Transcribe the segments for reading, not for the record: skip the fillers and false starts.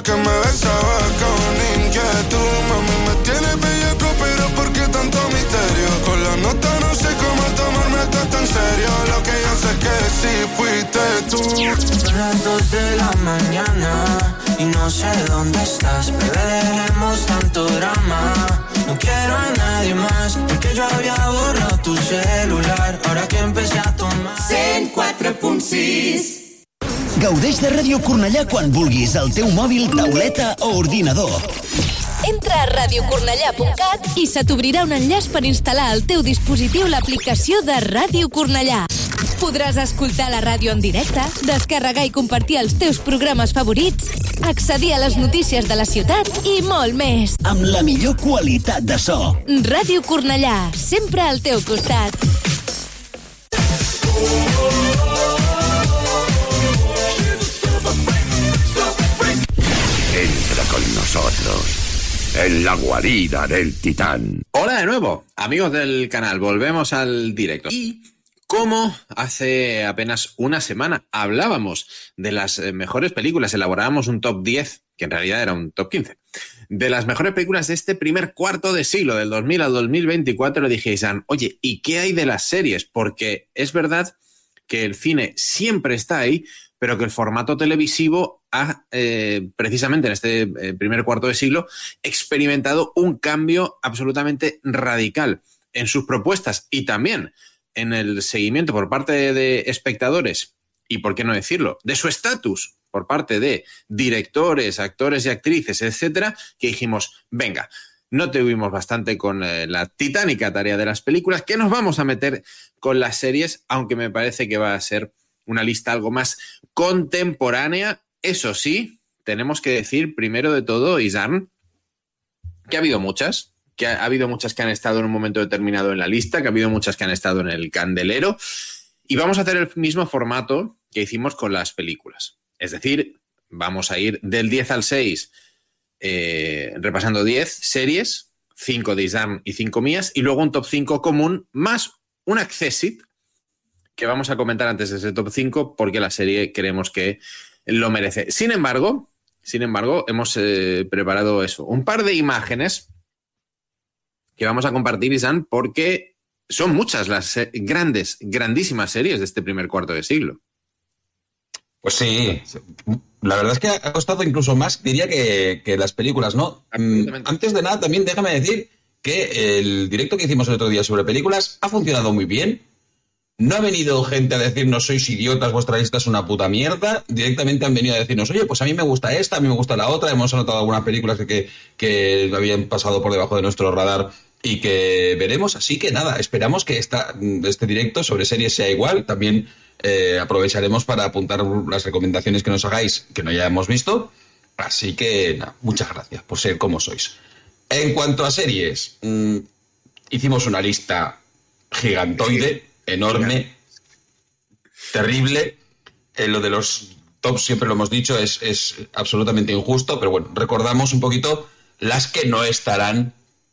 que me besaba con inquietud. Mami, me tienes bellaco, pero ¿por qué tanto misterio? Con la nota no sé cómo tomarme esto tan serio. Lo que yo sé que sí fuiste tú. Son las 2 de la mañana y no sé dónde estás. Bebé, dejemos tanto drama. No quiero a nadie más, porque jo havia borrat tu celular. Ahora que empecé a tomar 104.6. Gaudeix de Ràdio Cornellà quan vulguis, al teu mòbil, tauleta o ordinador. Entra a radiocornellà.cat i se t'obrirà un enllaç per instal·lar al teu dispositiu l'aplicació de Ràdio Cornellà. Podràs escoltar la ràdio en directe, descarregar i compartir els teus programes favorits, accedir a les notícies de la ciutat i molt més. Amb la millor qualitat de so. Ràdio Cornellà, sempre al teu costat. Entra con nosotros en la guarida del titán. Hola de nuevo, amigos del canal, volvemos al directo. Y como hace apenas una semana hablábamos de las mejores películas, elaborábamos un top 10, que en realidad era un top 15, de las mejores películas de este primer cuarto de siglo, del 2000 al 2024, le dije a Isan, oye, ¿y qué hay de las series? Porque es verdad que el cine siempre está ahí, pero que el formato televisivo ha, precisamente en este primer cuarto de siglo, experimentado un cambio absolutamente radical en sus propuestas y también en el seguimiento por parte de espectadores y, por qué no decirlo, de su estatus por parte de directores, actores y actrices, etcétera, que dijimos, venga, no tuvimos bastante con la titánica tarea de las películas, que nos vamos a meter con las series, aunque me parece que va a ser una lista algo más contemporánea. Eso sí, tenemos que decir, primero de todo, Isan, que ha habido muchas, que ha habido muchas que han estado en un momento determinado en la lista, que ha habido muchas que han estado en el candelero, y vamos a hacer el mismo formato que hicimos con las películas. Es decir, vamos a ir del 10 al 6, repasando 10 series, 5 de Isan y 5 mías, y luego un top 5 común, más un accessit, que vamos a comentar antes de ese top 5, porque la serie creemos que lo merece. Sin embargo, hemos preparado eso, un par de imágenes que vamos a compartir, Isan, porque son muchas las grandísimas series de este primer cuarto de siglo. Pues sí, la verdad es que ha costado incluso más, diría, que las películas, ¿no? Antes de nada, también déjame decir que el directo que hicimos el otro día sobre películas ha funcionado muy bien. No ha venido gente a decirnos sois idiotas, vuestra lista es una puta mierda. Directamente han venido a decirnos, oye, pues a mí me gusta esta, a mí me gusta la otra. Hemos anotado algunas películas que habían pasado por debajo de nuestro radar y que veremos. Así que nada, esperamos que este directo sobre series sea igual. También aprovecharemos para apuntar las recomendaciones que nos hagáis, que no hayamos visto. Así que nada, muchas gracias por ser como sois. En cuanto a series, hicimos una lista gigantoide, enorme, terrible. Lo de los tops, siempre lo hemos dicho, es absolutamente injusto, pero bueno, recordamos un poquito las que no estarán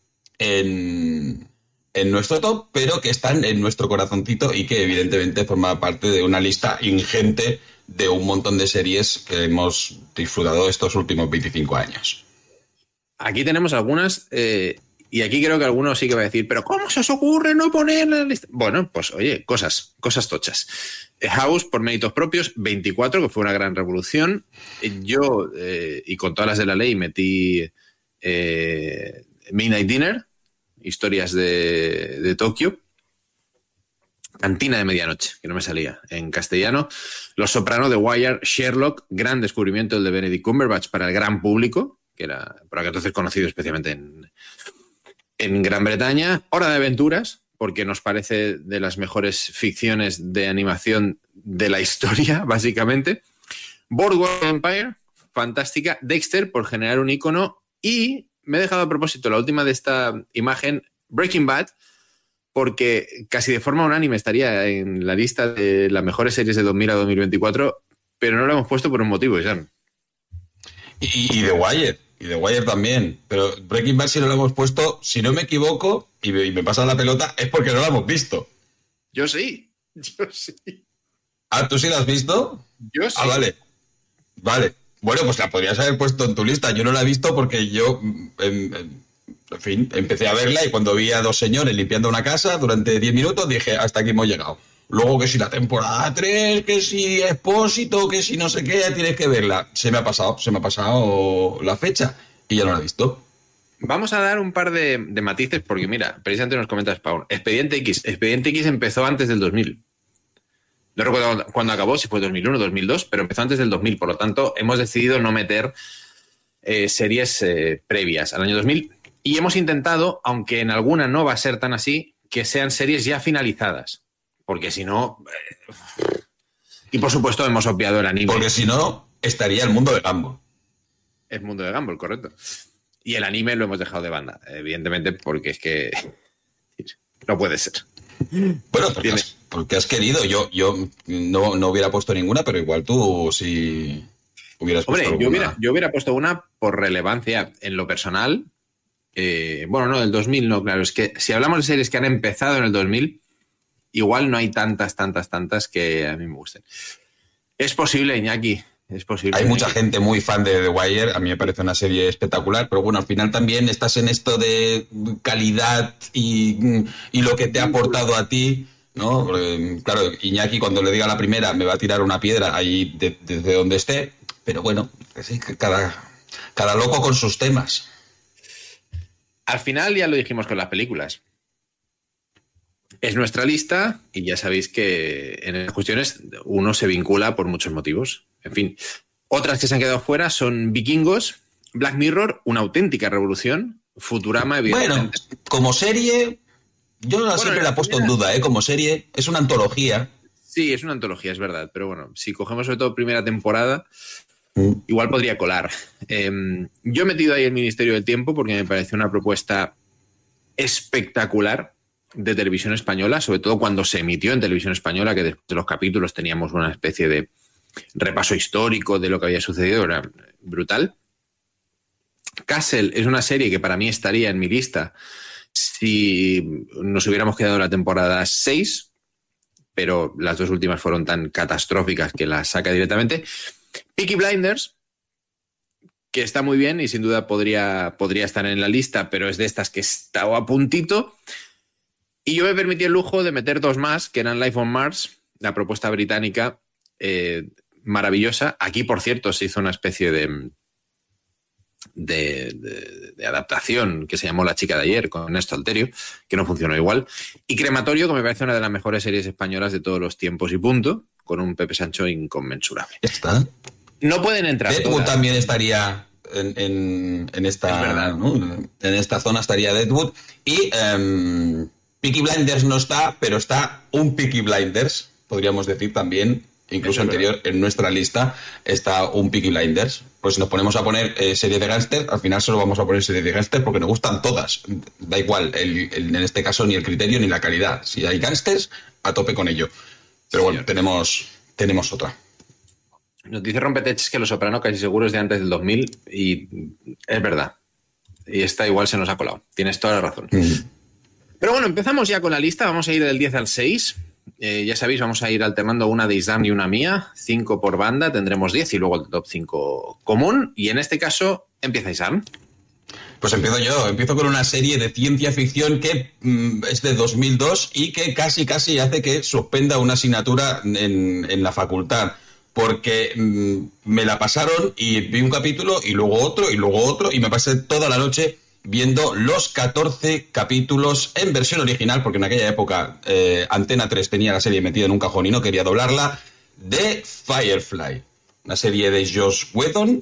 en nuestro top, pero que están en nuestro corazoncito y que evidentemente forma parte de una lista ingente de un montón de series que hemos disfrutado estos últimos 25 años. Aquí tenemos algunas, y aquí creo que algunos sí que va a decir, pero ¿cómo se os ocurre no poner en la lista? Bueno, pues oye, cosas tochas. House, por méritos propios, 24, que fue una gran revolución. Yo, y con todas las de la ley, metí Midnight Dinner, Historias de Tokio, Cantina de Medianoche, que no me salía en castellano, Los Soprano, The Wire, Sherlock, gran descubrimiento el de Benedict Cumberbatch para el gran público, que era por aquel entonces conocido especialmente en Gran Bretaña, Hora de Aventuras, porque nos parece de las mejores ficciones de animación de la historia, básicamente, Boardwalk Empire, fantástica, Dexter, por generar un icono, y me he dejado a propósito la última de esta imagen, Breaking Bad, porque casi de forma unánime estaría en la lista de las mejores series de 2000 a 2024, pero no lo hemos puesto por un motivo, Jan. Y The Wire. Y The Wire también. Pero Breaking Bad, si no lo hemos puesto, si no me equivoco, y me pasa la pelota, es porque no lo hemos visto. Yo sí. Ah, ¿tú sí lo has visto? Yo sí. Ah, vale. Bueno, pues la podrías haber puesto en tu lista. Yo no la he visto porque yo, en fin, empecé a verla y cuando vi a dos señores limpiando una casa durante 10 minutos dije, hasta aquí hemos llegado. Luego que si la temporada 3, que si Expósito, que si no sé qué, tienes que verla. Se me ha pasado la fecha y ya no la he visto. Vamos a dar un par de matices porque mira, precisamente nos comenta Spawn. Expediente X empezó antes del 2000. No recuerdo cuándo acabó, si fue 2001 o 2002, pero empezó antes del 2000. Por lo tanto, hemos decidido no meter series previas al año 2000 y hemos intentado, aunque en alguna no va a ser tan así, que sean series ya finalizadas. Porque si no... Y por supuesto hemos obviado el anime. Porque si no, estaría el mundo de Gumball. El mundo de Gumball, correcto. Y el anime lo hemos dejado de banda, evidentemente, porque es que no puede ser. Bueno, porque has querido. Yo no hubiera puesto ninguna, pero igual tú sí hubieras puesto alguna. Yo hubiera puesto una por relevancia en lo personal. Bueno, no, del 2000 no, claro. Es que si hablamos de series que han empezado en el 2000... Igual no hay tantas que a mí me gusten. Es posible, Iñaki, es posible. Hay mucha gente muy fan de The Wire, a mí me parece una serie espectacular, pero bueno, al final también estás en esto de calidad y lo que te ha aportado a ti, ¿no? Porque, claro, Iñaki cuando le diga la primera me va a tirar una piedra ahí desde donde esté, pero bueno, sí, cada loco con sus temas. Al final ya lo dijimos con las películas. Es nuestra lista y ya sabéis que en estas cuestiones uno se vincula por muchos motivos. En fin, otras que se han quedado fuera son Vikingos, Black Mirror, una auténtica revolución, Futurama, evidentemente. Bueno, como serie, yo siempre la he puesto en duda, como serie, es una antología. Sí, es una antología, es verdad, pero bueno, si cogemos sobre todo primera temporada, igual podría colar. Yo he metido ahí el Ministerio del Tiempo porque me pareció una propuesta espectacular de televisión española, sobre todo cuando se emitió en televisión española, que después de los capítulos teníamos una especie de repaso histórico de lo que había sucedido, era brutal. Castle es una serie que para mí estaría en mi lista si nos hubiéramos quedado en la temporada 6, pero las dos últimas fueron tan catastróficas que la saca directamente. Peaky Blinders, que está muy bien y sin duda podría estar en la lista, pero es de estas que estaba a puntito. Y yo me permití el lujo de meter dos más, que eran Life on Mars, la propuesta británica maravillosa. Aquí, por cierto, se hizo una especie de adaptación que se llamó La chica de ayer, con Ernesto Alterio, que no funcionó igual. Y Crematorio, que me parece una de las mejores series españolas de todos los tiempos y punto, con un Pepe Sancho inconmensurable. Ya está. No pueden entrar Deadwood todas. También estaría en esta... Es verdad. ¿no? En esta zona estaría Deadwood. Y... Peaky Blinders no está, pero está un Peaky Blinders, podríamos decir también, incluso anterior en nuestra lista está un Peaky Blinders. Pues nos ponemos a poner serie de gángster, al final solo vamos a poner serie de gángster porque nos gustan todas. Da igual, en este caso, ni el criterio ni la calidad. Si hay gángsters, a tope con ello. Pero bueno, tenemos otra. Nos dice Rompeteches que Los Soprano casi seguro es de antes del 2000 y es verdad. Y esta igual se nos ha colado. Tienes toda la razón. Pero bueno, empezamos ya con la lista. Vamos a ir del 10 al 6. Ya sabéis, vamos a ir alternando una de Islam y una mía. 5 por banda, tendremos 10 y luego el top 5 común. Y en este caso, empieza Islam. Pues empiezo yo. Empiezo con una serie de ciencia ficción que es de 2002 y que casi hace que suspenda una asignatura en la facultad. Porque me la pasaron y vi un capítulo y luego otro y me pasé toda la noche viendo los 14 capítulos en versión original, porque en aquella época Antena 3 tenía la serie metida en un cajón y no quería doblarla, de Firefly, una serie de Joss Whedon,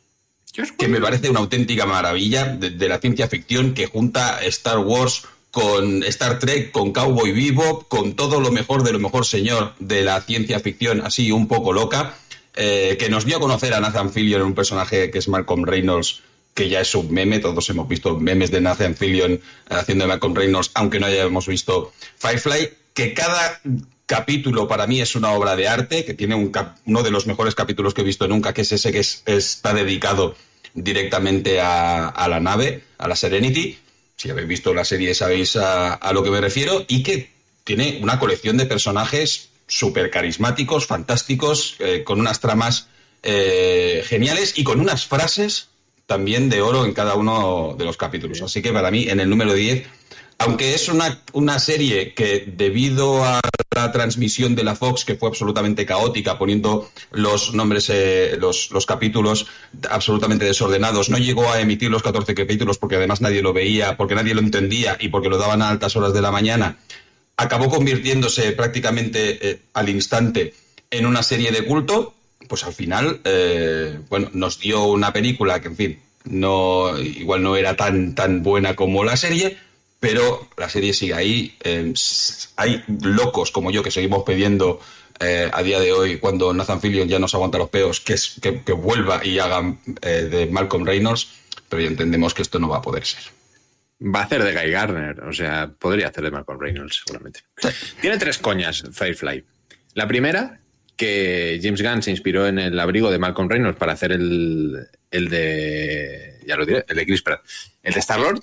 que me parece una auténtica maravilla de la ciencia ficción, que junta Star Wars con Star Trek, con Cowboy Bebop, con todo lo mejor de lo mejor, señor, de la ciencia ficción así un poco loca, que nos dio a conocer a Nathan Fillion en un personaje que es Malcolm Reynolds, que ya es un meme. Todos hemos visto memes de Nathan Fillion haciendo de Malcolm Reynolds, aunque no hayamos visto Firefly, que cada capítulo para mí es una obra de arte, que tiene uno de los mejores capítulos que he visto nunca, que es ese que está dedicado directamente a la nave, a la Serenity. Si habéis visto la serie sabéis a lo que me refiero, y que tiene una colección de personajes súper carismáticos, fantásticos, con unas tramas geniales y con unas frases también de oro en cada uno de los capítulos. Así que para mí, en el número 10, aunque es una serie que debido a la transmisión de la Fox, que fue absolutamente caótica, poniendo los nombres, los capítulos absolutamente desordenados, no llegó a emitir los 14 capítulos porque además nadie lo veía, porque nadie lo entendía y porque lo daban a altas horas de la mañana, acabó convirtiéndose prácticamente al instante en una serie de culto. Pues al final, nos dio una película que, en fin, igual no era tan buena como la serie, pero la serie sigue ahí. Hay locos como yo que seguimos pidiendo a día de hoy, cuando Nathan Fillion ya nos aguanta los peos, que vuelva y haga de Malcolm Reynolds, pero ya entendemos que esto no va a poder ser. Va a hacer de Guy Gardner, o sea, podría hacer de Malcolm Reynolds, seguramente. Sí. Tiene 3 coñas, Firefly. La primera, que James Gunn se inspiró en el abrigo de Malcolm Reynolds para hacer el de... ya lo diré, el de Chris Pratt. El de Star-Lord.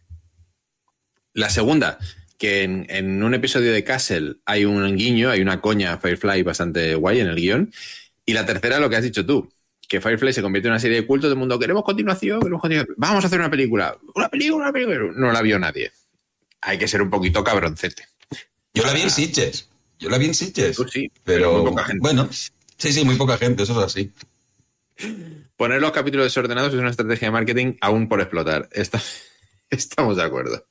La segunda, que en un episodio de Castle hay un guiño, hay una coña a Firefly bastante guay en el guión. Y la tercera, lo que has dicho tú, que Firefly se convierte en una serie de culto, todo el mundo, queremos continuación, vamos a hacer una película. Una película. No la vio nadie. Hay que ser un poquito cabroncete. Yo la vi en Sitges. Pues sí, pero muy poca gente. Bueno, sí, muy poca gente, eso es así. Poner los capítulos desordenados es una estrategia de marketing aún por explotar. Estamos de acuerdo.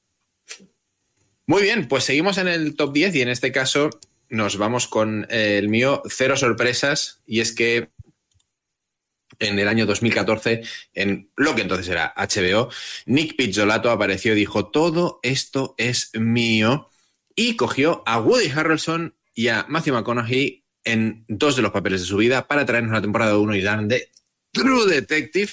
Muy bien, pues seguimos en el top 10 y en este caso nos vamos con el mío, 0 sorpresas, y es que en el año 2014, en lo que entonces era HBO, Nick Pizzolatto apareció y dijo, todo esto es mío, y cogió a Woody Harrelson y a Matthew McConaughey en 2 de los papeles de su vida para traernos la temporada 1 y dan de True Detective,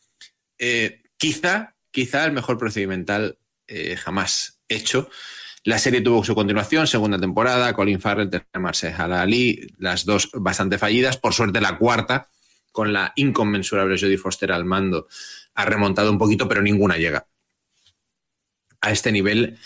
quizá el mejor procedimental jamás hecho. La serie tuvo su continuación, segunda temporada, Colin Farrell, Mahershala Ali, las 2 bastante fallidas. Por suerte la cuarta, con la inconmensurable Jodie Foster al mando, ha remontado un poquito, pero ninguna llega a este nivel.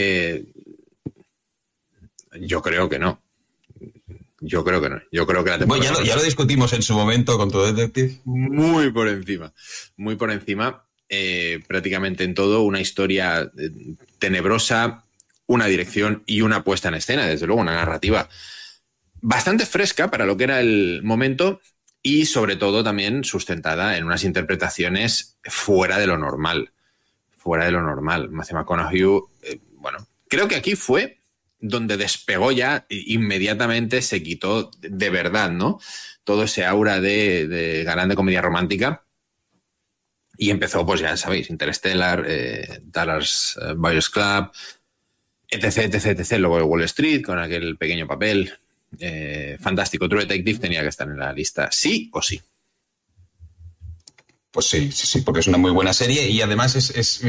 Yo creo que no. Yo creo que la temporada... Bueno, ya lo discutimos en su momento con True Detective. Muy por encima. Prácticamente en todo, una historia tenebrosa, una dirección y una puesta en escena, desde luego una narrativa bastante fresca para lo que era el momento y sobre todo también sustentada en unas interpretaciones fuera de lo normal. Matthew McConaughey, creo que aquí fue donde despegó ya, inmediatamente se quitó de verdad, ¿no? Todo ese aura de galán de comedia romántica. Y empezó, pues ya sabéis, Interstellar, Dallas Buyers Club, etc. Luego Wall Street, con aquel pequeño papel. Fantástico. True Detective tenía que estar en la lista, sí o sí. Pues sí, porque es una muy buena serie y además es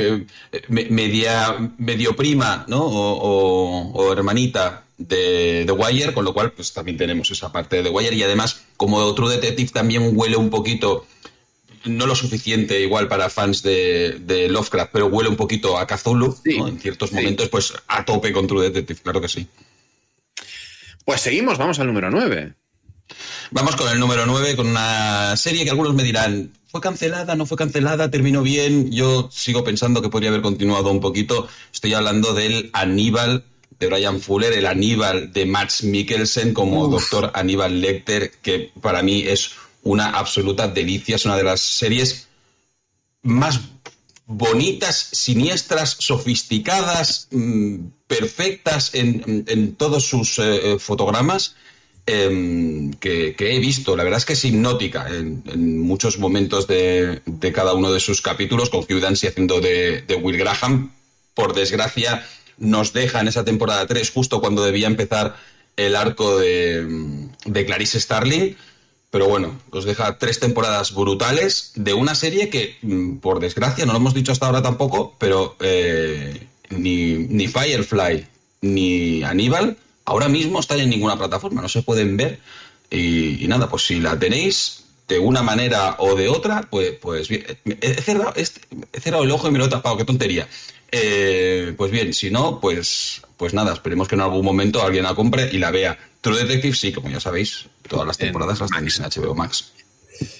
medio prima, ¿no? O hermanita de The Wire, con lo cual pues también tenemos esa parte de The Wire y además como True Detective también huele un poquito, no lo suficiente igual para fans de Lovecraft, pero huele un poquito a Cthulhu, sí, ¿no? En ciertos momentos, pues a tope con True Detective, claro que sí. Pues seguimos, vamos al número 9. Vamos con el número 9, con una serie que algunos me dirán, ¿fue cancelada? ¿No fue cancelada? ¿Terminó bien? Yo sigo pensando que podría haber continuado un poquito. Estoy hablando del Aníbal de Bryan Fuller, el Aníbal de Mads Mikkelsen como Dr. Aníbal Lecter, que para mí es una absoluta delicia. Es una de las series más bonitas, siniestras, sofisticadas, perfectas en todos sus fotogramas que he visto. La verdad es que es hipnótica en muchos momentos de cada uno de sus capítulos, con Hugh Dancy haciendo de Will Graham. Por desgracia, nos deja en esa temporada 3 justo cuando debía empezar el arco de Clarice Starling. Pero bueno, nos deja 3 temporadas brutales de una serie que, por desgracia, no lo hemos dicho hasta ahora tampoco, pero ni Firefly ni Aníbal ahora mismo están en ninguna plataforma, no se pueden ver. Y nada, pues si la tenéis de una manera o de otra, pues bien. He cerrado el ojo y me lo he tapado, qué tontería. Pues bien, si no, pues nada, esperemos que en algún momento alguien la compre y la vea. True Detective sí, como ya sabéis, todas las temporadas las tenéis en HBO Max.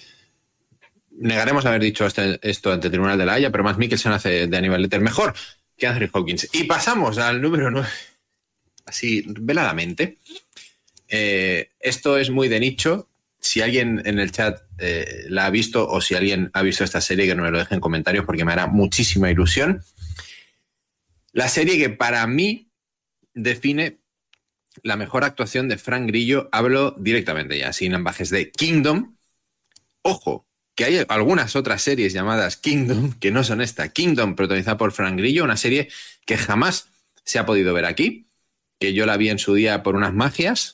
negaremos haber dicho esto ante el Tribunal de la Haya, pero Mads Mikkelsen hace de Aníbal Lecter mejor que Anthony Hopkins. Y pasamos al número 9, así veladamente. Esto es muy de nicho. Si alguien en el chat la ha visto o si alguien ha visto esta serie, que no me lo deje en comentarios porque me hará muchísima ilusión. La serie que para mí define la mejor actuación de Frank Grillo, hablo directamente ya, sin ambajes, de Kingdom. Ojo, que hay algunas otras series llamadas Kingdom, que no son esta. Kingdom, protagonizada por Frank Grillo, una serie que jamás se ha podido ver aquí, que yo la vi en su día por unas magias.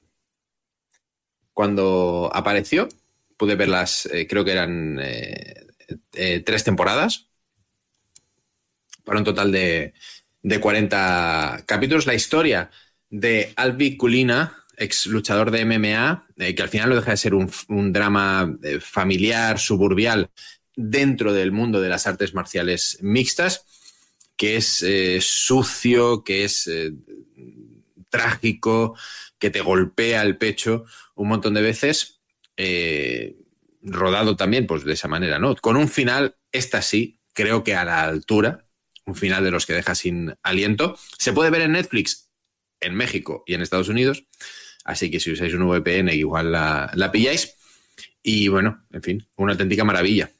Cuando apareció, pude verlas, creo que eran 3 temporadas, para un total de 40 capítulos. La historia de Albi Kulina, ex luchador de MMA, que al final no deja de ser un drama familiar, suburbial, dentro del mundo de las artes marciales mixtas, que es sucio, que es trágico, que te golpea el pecho un montón de veces, rodado también pues de esa manera, ¿no? Con un final, esta sí, creo que a la altura, un final de los que deja sin aliento. Se puede ver en Netflix, en México y en Estados Unidos, así que si usáis un VPN igual la pilláis. Y bueno, en fin, una auténtica maravilla.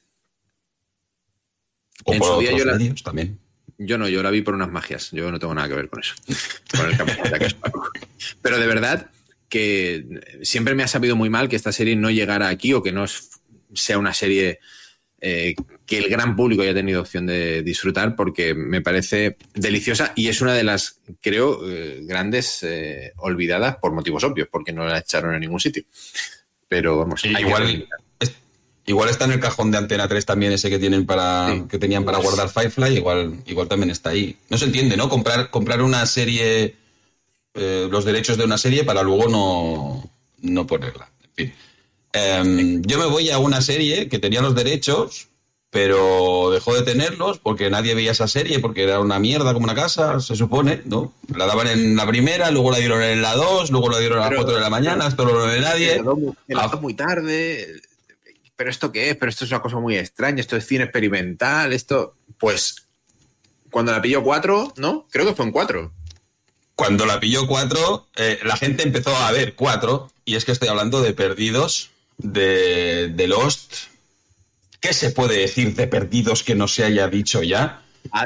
O en por su día otros medios también. Yo la vi por unas magias, yo no tengo nada que ver con eso, con el Capitán Jack Sparrow. Pero de verdad que siempre me ha sabido muy mal que esta serie no llegara aquí o que no sea una serie que el gran público haya tenido opción de disfrutar, porque me parece deliciosa y es una de las, creo, grandes olvidadas por motivos obvios, porque no la echaron en ningún sitio. Pero vamos, igual está en el cajón de Antena 3 también, ese que tienen que tenían para guardar Firefly, igual también está ahí. No se entiende, ¿no? Comprar una serie, los derechos de una serie para luego no ponerla. En fin. Yo me voy a una serie que tenía los derechos, pero dejó de tenerlos porque nadie veía esa serie, porque era una mierda como una casa, se supone, ¿no? La daban en la primera, luego la dieron en la 2, luego la dieron a las 4 de la mañana, esto no lo ve nadie. Muy tarde. ¿Pero esto qué es? Pero esto es una cosa muy extraña, esto es cine experimental, esto... Pues cuando la pilló 4, ¿no? Creo que fue en 4. Cuando la pilló 4, la gente empezó a ver 4, y es que estoy hablando de Perdidos, de Lost. ¿Qué se puede decir de Perdidos que no se haya dicho ya?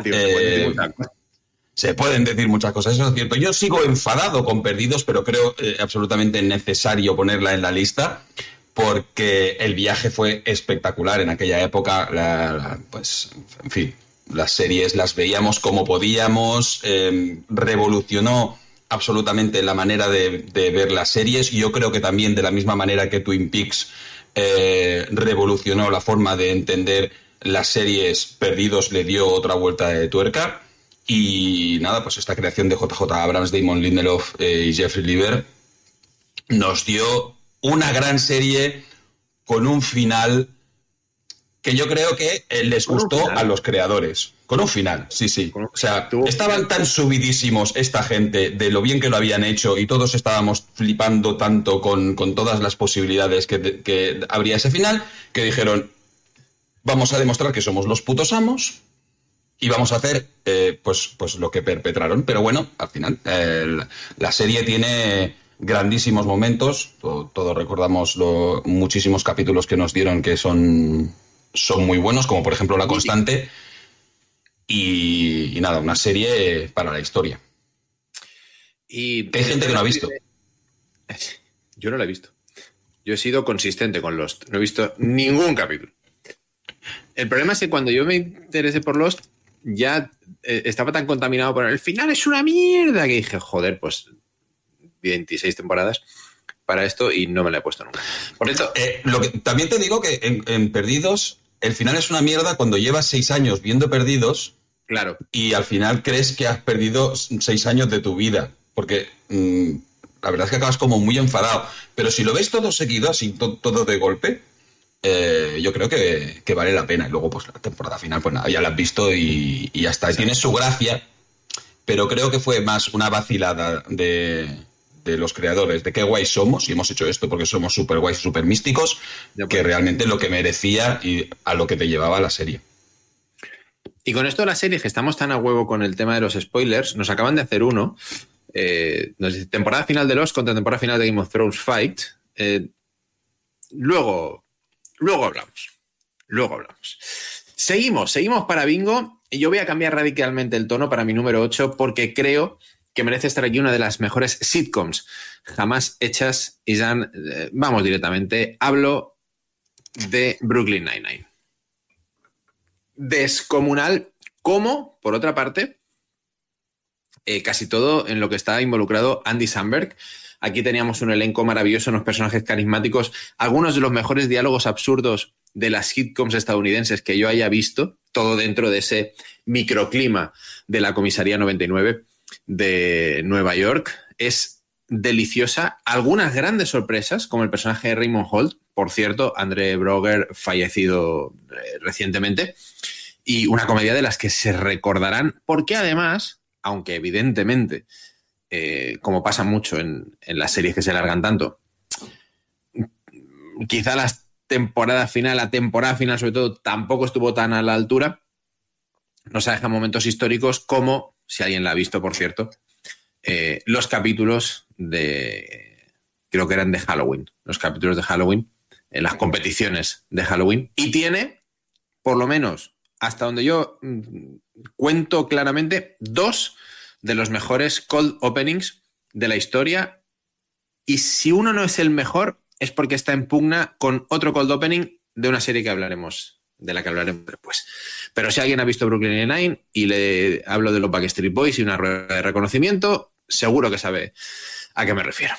Se pueden decir muchas cosas, eso es cierto. Yo sigo enfadado con Perdidos, pero creo absolutamente necesario ponerla en la lista, porque el viaje fue espectacular en aquella época. Pues, en fin, las series las veíamos como podíamos, revolucionó absolutamente la manera de ver las series. Yo creo que también de la misma manera que Twin Peaks revolucionó la forma de entender las series, Perdidos le dio otra vuelta de tuerca. Y nada, pues esta creación de JJ Abrams, Damon Lindelof y Jeffrey Lieber nos dio una gran serie con un final que yo creo que les gustó a los creadores. Con un final, sí. O sea, estaban tan subidísimos esta gente de lo bien que lo habían hecho y todos estábamos flipando tanto con todas las posibilidades que habría ese final, que dijeron, vamos a demostrar que somos los putos amos y vamos a hacer pues lo que perpetraron. Pero bueno, al final la serie tiene grandísimos momentos, todos recordamos muchísimos capítulos que nos dieron que son muy buenos, como por ejemplo La Constante, y nada, una serie para la historia. Y hay gente que no ha visto. Yo no la he visto. Yo he sido consistente con Lost, no he visto ningún capítulo. El problema es que cuando yo me interesé por Lost, ya estaba tan contaminado por el final, es una mierda, que dije, joder, pues 26 temporadas para esto y no me la he puesto nunca. Por eso, también te digo que en Perdidos el final es una mierda cuando llevas 6 años viendo Perdidos. Claro. Y al final crees que has perdido 6 años de tu vida, porque la verdad es que acabas como muy enfadado. Pero si lo ves todo seguido, así todo de golpe, yo creo que vale la pena. Y luego pues la temporada final, pues nada, ya la has visto y ya está. Sí. Tiene su gracia, pero creo que fue más una vacilada de de los creadores, de qué guays somos, y hemos hecho esto porque somos súper guays, súper místicos, que realmente lo que merecía y a lo que te llevaba la serie. Y con esto de la serie, que estamos tan a huevo con el tema de los spoilers, nos acaban de hacer uno. Nos dice, temporada final de Lost contra temporada final de Game of Thrones Fight. Luego hablamos. Seguimos para Bingo. Y yo voy a cambiar radicalmente el tono para mi número 8 porque creo que merece estar aquí una de las mejores sitcoms jamás hechas. Y ya vamos directamente. Hablo de Brooklyn Nine-Nine. Descomunal, como, por otra parte, casi todo en lo que está involucrado Andy Samberg. Aquí teníamos un elenco maravilloso, unos personajes carismáticos, algunos de los mejores diálogos absurdos de las sitcoms estadounidenses que yo haya visto, todo dentro de ese microclima de la Comisaría 99 de Nueva York. Es deliciosa. Algunas grandes sorpresas, como el personaje de Raymond Holt, por cierto, Andre Braugher, fallecido recientemente, y una comedia de las que se recordarán, porque además, aunque evidentemente, como pasa mucho en las series que se largan tanto, quizá la temporada final sobre todo, tampoco estuvo tan a la altura, nos ha dejado momentos históricos como, si alguien la ha visto, por cierto, los capítulos creo que eran de Halloween, los capítulos de Halloween, en las competiciones de Halloween, y tiene, por lo menos, hasta donde yo cuento claramente, 2 de los mejores cold openings de la historia, y si uno no es el mejor, es porque está en pugna con otro cold opening de una serie de la que hablaremos después. Pero si alguien ha visto Brooklyn Nine-Nine y le hablo de los Backstreet Boys y una rueda de reconocimiento, seguro que sabe a qué me refiero.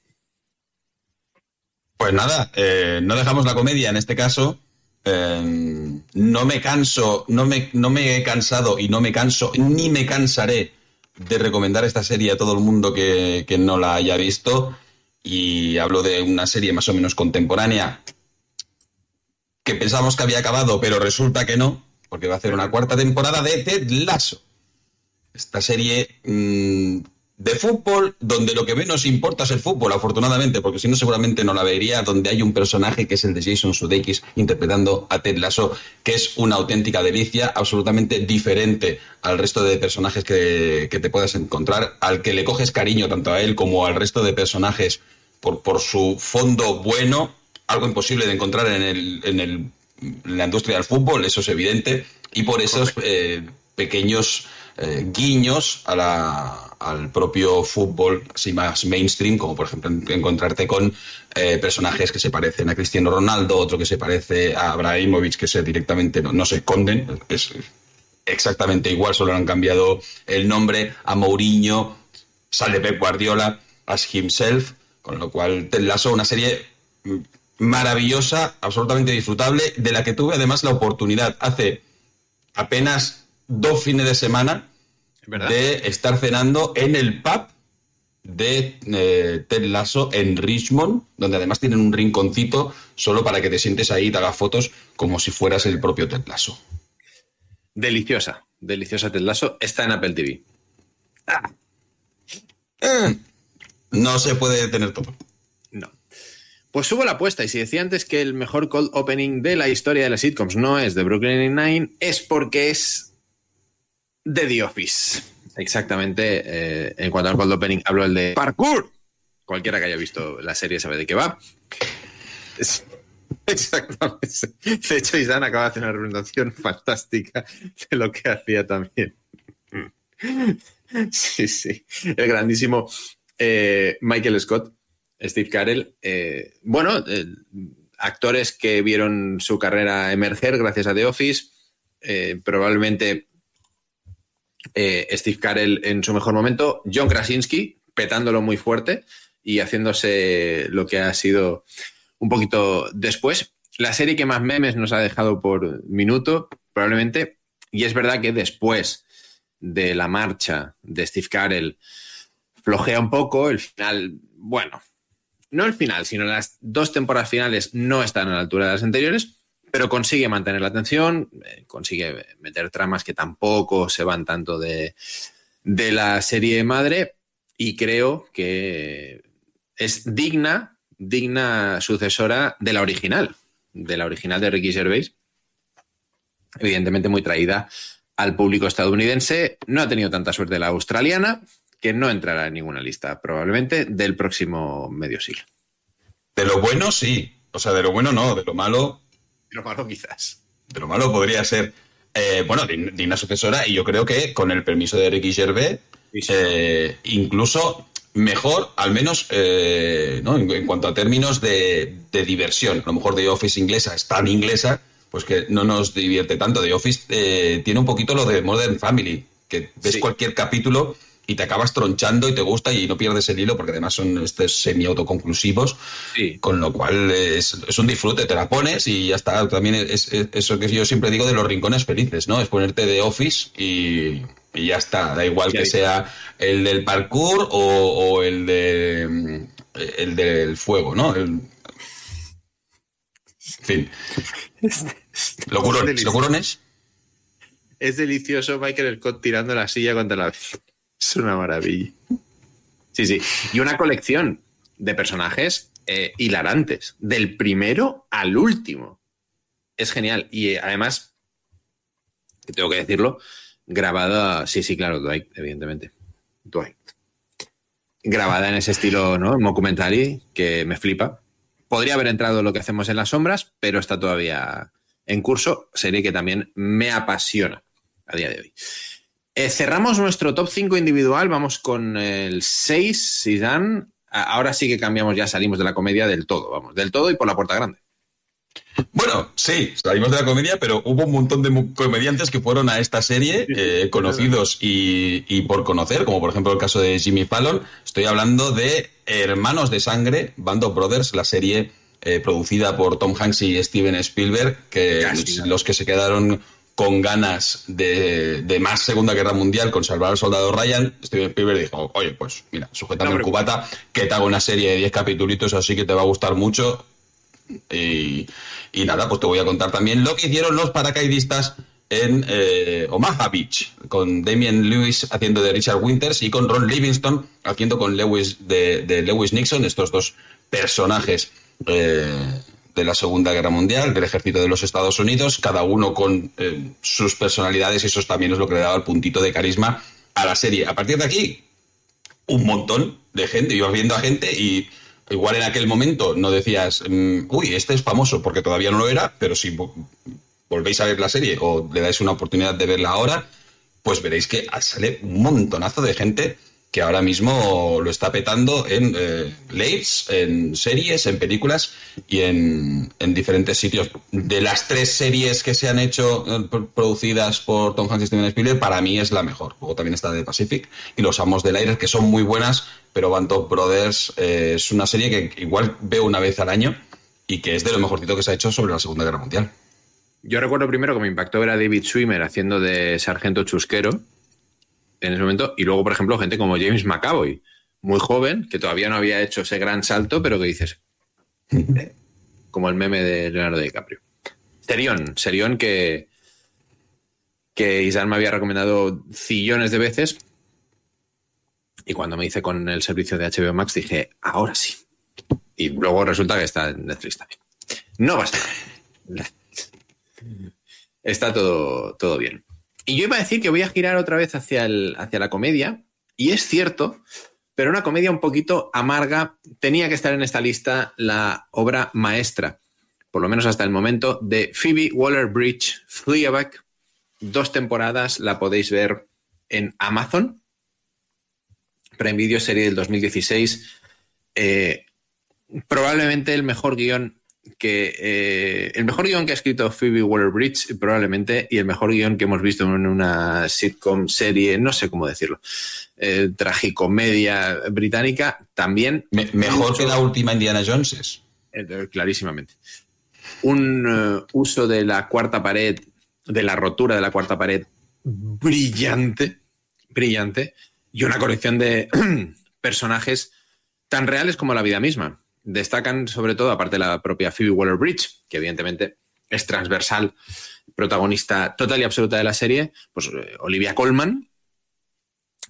Pues nada, no dejamos la comedia en este caso. No me he cansado y no me canso ni me cansaré de recomendar esta serie a todo el mundo que no la haya visto. Y hablo de una serie más o menos contemporánea que pensamos que había acabado, pero resulta que no, porque va a hacer una 4ª temporada de Ted Lasso. Esta serie de fútbol, donde lo que menos importa es el fútbol, afortunadamente, porque si no seguramente no la vería, donde hay un personaje que es el de Jason Sudeikis interpretando a Ted Lasso, que es una auténtica delicia, absolutamente diferente al resto de personajes que te puedas encontrar, al que le coges cariño tanto a él como al resto de personajes por su fondo bueno, algo imposible de encontrar en la industria del fútbol, eso es evidente, y por esos pequeños guiños al propio fútbol así más mainstream, como por ejemplo encontrarte con personajes que se parecen a Cristiano Ronaldo, otro que se parece a Abramovich, que directamente no se esconden, es exactamente igual, solo le han cambiado el nombre. A Mourinho sale Pep Guardiola as himself, con lo cual Ted Lasso, una serie maravillosa, absolutamente disfrutable, de la que tuve además la oportunidad hace apenas 2 fines de semana de estar cenando en el pub de Ted Lasso en Richmond, donde además tienen un rinconcito solo para que te sientes ahí y te hagas fotos como si fueras el propio Ted Lasso. Deliciosa Ted Lasso, está en Apple TV. No se puede detener todo. No. Pues subo la apuesta, y si decía antes que el mejor cold opening de la historia de las sitcoms no es de Brooklyn Nine-Nine, es porque es de The Office. Exactamente. En cuanto al cold opening, hablo el de Parkour. Cualquiera que haya visto la serie sabe de qué va. Exactamente. De hecho, Isan acaba de hacer una representación fantástica de lo que hacía también. Sí. El grandísimo Michael Scott, Steve Carell. Actores que vieron su carrera emerger gracias a The Office. Probablemente Steve Carell en su mejor momento. John Krasinski, petándolo muy fuerte y haciéndose lo que ha sido un poquito después. La serie que más memes nos ha dejado por minuto, probablemente. Y es verdad que después de la marcha de Steve Carell flojea un poco. El final, bueno, no el final, sino las 2 temporadas finales no están a la altura de las anteriores, pero consigue mantener la atención, consigue meter tramas que tampoco se van tanto de la serie madre. y creo que es digna sucesora de la original de Ricky Gervais, evidentemente muy traída al público estadounidense. No ha tenido tanta suerte la australiana, que no entrará en ninguna lista, probablemente, del próximo medio siglo. De lo bueno, sí. O sea, de lo bueno no, de lo malo... De lo malo quizás. De lo malo podría ser, digna sucesora, y yo creo que con el permiso de Ricky Gervais, incluso mejor, al menos, ¿no? En cuanto a términos de diversión. A lo mejor The Office inglesa es tan inglesa, pues que no nos divierte tanto. The Office tiene un poquito lo de Modern Family, que ves cualquier capítulo y te acabas tronchando y te gusta y no pierdes el hilo, porque además son semi-autoconclusivos, con lo cual es un disfrute, te la pones y ya está. También es eso que yo siempre digo de los rincones felices, ¿no? Es ponerte The Office y ya está, da igual que sea el del parkour o el del fuego, ¿no? En fin. ¿Locurones? Es delicioso Michael Scott tirando la silla contra la... Es una maravilla. Sí. Y una colección de personajes hilarantes, del primero al último. Es genial. Y además, tengo que decirlo, grabada... Sí, claro, Dwight, evidentemente. Dwight. Grabada en ese estilo, ¿no? Mockumentary, que me flipa. Podría haber entrado Lo que hacemos en las sombras, pero está todavía en curso. Serie que también me apasiona a día de hoy. Cerramos nuestro top 5 individual. Vamos con el 6, Sisán. Ahora sí que cambiamos, ya salimos de la comedia del todo. Vamos, del todo y por la puerta grande. Bueno, sí, salimos de la comedia, pero hubo un montón de comediantes que fueron a esta serie, conocidos y por conocer, como por ejemplo el caso de Jimmy Fallon. Estoy hablando de Hermanos de Sangre, Band of Brothers, la serie producida por Tom Hanks y Steven Spielberg, que los que se quedaron con ganas de más Segunda Guerra Mundial, con Salvar al Soldado Ryan, Steven Spielberg dijo, oye, pues mira, sujétame el cubata, que te hago una serie de 10 capítulos, así que te va a gustar mucho. Y nada, pues te voy a contar también lo que hicieron los paracaidistas en Omaha Beach, con Damian Lewis haciendo de Richard Winters y con Ron Livingston haciendo con Lewis de Lewis Nixon, estos dos personajes de la Segunda Guerra Mundial, del ejército de los Estados Unidos, cada uno con sus personalidades, y eso también es lo que le daba el puntito de carisma a la serie. A partir de aquí, un montón de gente, ibas viendo a gente y igual en aquel momento no decías, uy, este es famoso, porque todavía no lo era, pero si volvéis a ver la serie o le dais una oportunidad de verla ahora, pues veréis que sale un montonazo de gente que ahora mismo lo está petando en lives, en series, en películas y en diferentes sitios. De las 3 series que se han hecho producidas por Tom Hanks y Steven Spielberg, para mí es la mejor. Luego también está The Pacific y Los Amos del Aire, que son muy buenas, pero Band of Brothers es una serie que igual veo una vez al año y que es de lo mejorcito que se ha hecho sobre la Segunda Guerra Mundial. Yo recuerdo primero que me impactó ver a David Schwimmer haciendo de sargento chusquero en ese momento, y luego, por ejemplo, gente como James McAvoy, muy joven, que todavía no había hecho ese gran salto, pero que dices, como el meme de Leonardo DiCaprio. Serión que Isaac me había recomendado zillones de veces, y cuando me hice con el servicio de HBO Max dije, ahora sí. Y luego resulta que está en Netflix también. No basta. Está todo bien. Y yo iba a decir que voy a girar otra vez hacia la comedia, y es cierto, pero una comedia un poquito amarga. Tenía que estar en esta lista la obra maestra, por lo menos hasta el momento, de Phoebe Waller-Bridge, Fleabag. 2 temporadas, la podéis ver en Amazon. Prime Video, serie del 2016. Probablemente el mejor guión que ha escrito Phoebe Waller-Bridge, probablemente, y el mejor guión que hemos visto en una sitcom, serie, no sé cómo decirlo, tragicomedia británica, también. Mejor que la última Indiana Jones. Clarísimamente. Un uso de la cuarta pared, de la rotura de la cuarta pared, brillante, y una colección de personajes tan reales como la vida misma. Destacan sobre todo, aparte de la propia Phoebe Waller-Bridge, que evidentemente es transversal, protagonista total y absoluta de la serie, pues Olivia Colman,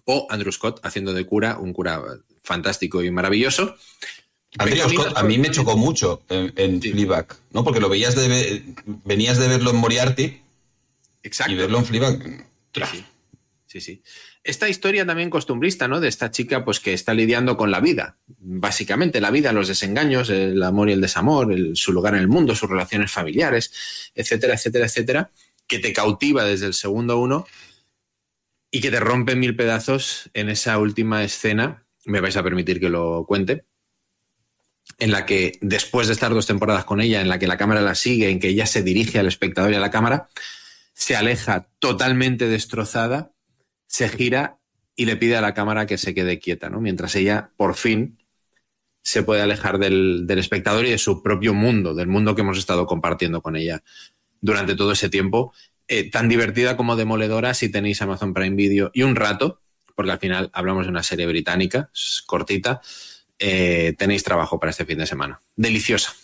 o Andrew Scott haciendo de cura, un cura fantástico y maravilloso. Andrew Scott a mí me chocó mucho en Fleabag, ¿no? Porque lo venías de verlo en Moriarty. Exacto. Y verlo en Fleabag. Sí. Esta historia también costumbrista, ¿no? De esta chica pues que está lidiando con la vida. Básicamente la vida, los desengaños, el amor y el desamor, su lugar en el mundo, sus relaciones familiares, etcétera, etcétera, etcétera, que te cautiva desde el segundo uno y que te rompe en mil pedazos en esa última escena, me vais a permitir que lo cuente, en la que después de estar 2 temporadas con ella, en la que la cámara la sigue, en que ella se dirige al espectador y a la cámara, se aleja totalmente destrozada, se gira y le pide a la cámara que se quede quieta, ¿no? Mientras ella, por fin, se puede alejar del espectador y de su propio mundo, del mundo que hemos estado compartiendo con ella durante todo ese tiempo. Tan divertida como demoledora si tenéis Amazon Prime Video y un rato, porque al final hablamos de una serie británica, cortita, tenéis trabajo para este fin de semana. Deliciosa.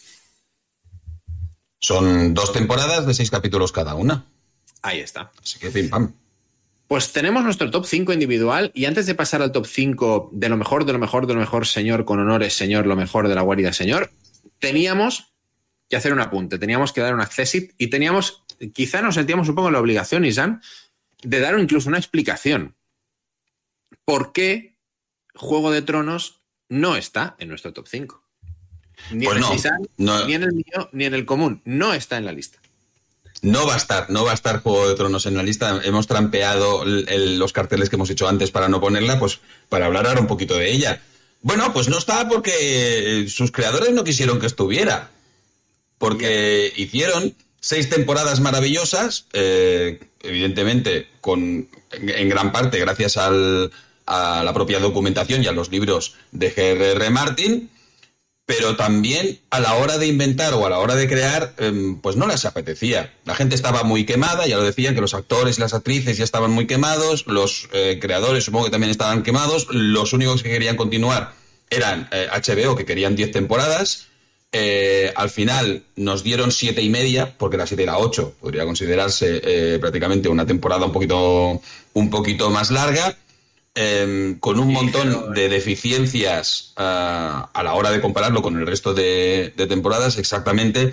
Son 2 temporadas de 6 capítulos cada una. Ahí está. Así que pim pam. Pues tenemos nuestro top 5 individual y antes de pasar al top 5 de lo mejor, de lo mejor, de lo mejor, señor, con honores, señor, lo mejor de la guarida, señor, teníamos que hacer un apunte, teníamos que dar un accessit y teníamos, quizá nos sentíamos un poco en la obligación, Isan, de dar incluso una explicación. ¿Por qué Juego de Tronos no está en nuestro top 5? Ni pues en no, el Isan, no, ni en el mío, ni en el común. No está en la lista. No va a estar Juego de Tronos en la lista. Hemos trampeado los carteles que hemos hecho antes para no ponerla, pues para hablar ahora un poquito de ella. Bueno, pues no está porque sus creadores no quisieron que estuviera. Porque hicieron 6 temporadas maravillosas, evidentemente en gran parte gracias a la propia documentación y a los libros de G.R.R. Martin, pero también a la hora de inventar o a la hora de crear, pues no les apetecía. La gente estaba muy quemada, ya lo decían, que los actores y las actrices ya estaban muy quemados, los creadores supongo que también estaban quemados, los únicos que querían continuar eran HBO, que querían 10 temporadas, al final nos dieron 7,5, porque la 7 y la 8 podría considerarse prácticamente una temporada un poquito más larga, con un montón de deficiencias a la hora de compararlo con el resto de temporadas, exactamente,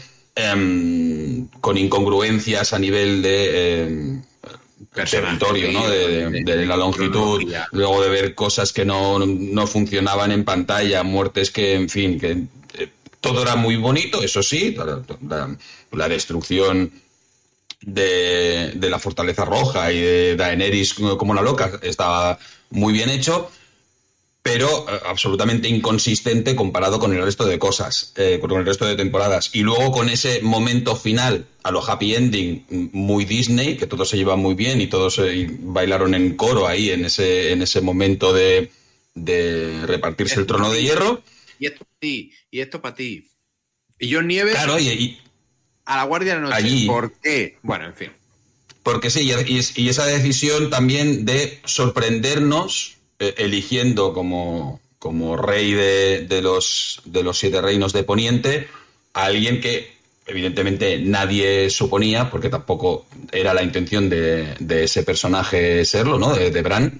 con incongruencias a nivel de territorio, ¿no? de la longitud, luego de ver cosas que no funcionaban en pantalla, muertes que, en fin, que todo era muy bonito, eso sí, la destrucción de la Fortaleza Roja y de Daenerys como la loca estaba muy bien hecho, pero absolutamente inconsistente comparado con el resto de cosas, con el resto de temporadas. Y luego con ese momento final, a lo happy ending, muy Disney, que todos se llevan muy bien y todos bailaron en coro ahí en ese momento de repartirse el trono de hierro. Y esto para ti. Y John Nieves, claro, a la guardia de la noche. Allí. ¿Por qué? Bueno, en fin. Porque sí, y esa decisión también de sorprendernos eligiendo como rey de los 7 reinos de Poniente a alguien que evidentemente nadie suponía, porque tampoco era la intención de ese personaje serlo, ¿no? De Bran.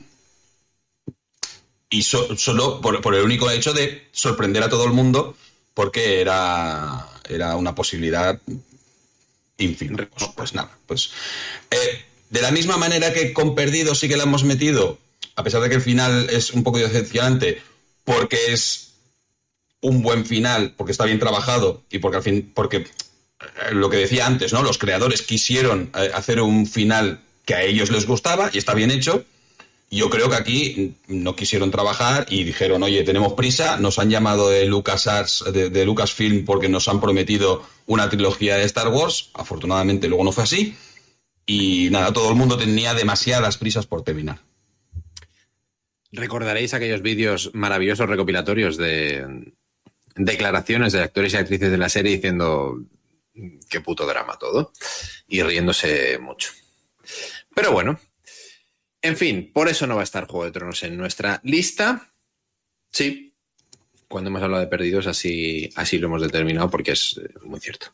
Y solo por el único hecho de sorprender a todo el mundo, porque era una posibilidad ínfima. Pues nada, pues de la misma manera que con Perdido sí que la hemos metido, a pesar de que el final es un poco decepcionante, porque es un buen final, porque está bien trabajado y porque lo que decía antes, ¿no? Los creadores quisieron hacer un final que a ellos les gustaba y está bien hecho. Yo creo que aquí no quisieron trabajar y dijeron, oye, tenemos prisa, nos han llamado de LucasArts, de Lucasfilm, porque nos han prometido una trilogía de Star Wars. Afortunadamente luego no fue así. Y nada, todo el mundo tenía demasiadas prisas por terminar. Recordaréis aquellos vídeos maravillosos recopilatorios de declaraciones de actores y actrices de la serie diciendo qué puto drama todo y riéndose mucho. Pero bueno, en fin, por eso no va a estar Juego de Tronos en nuestra lista. Sí, cuando hemos hablado de Perdidos así lo hemos determinado porque es muy cierto.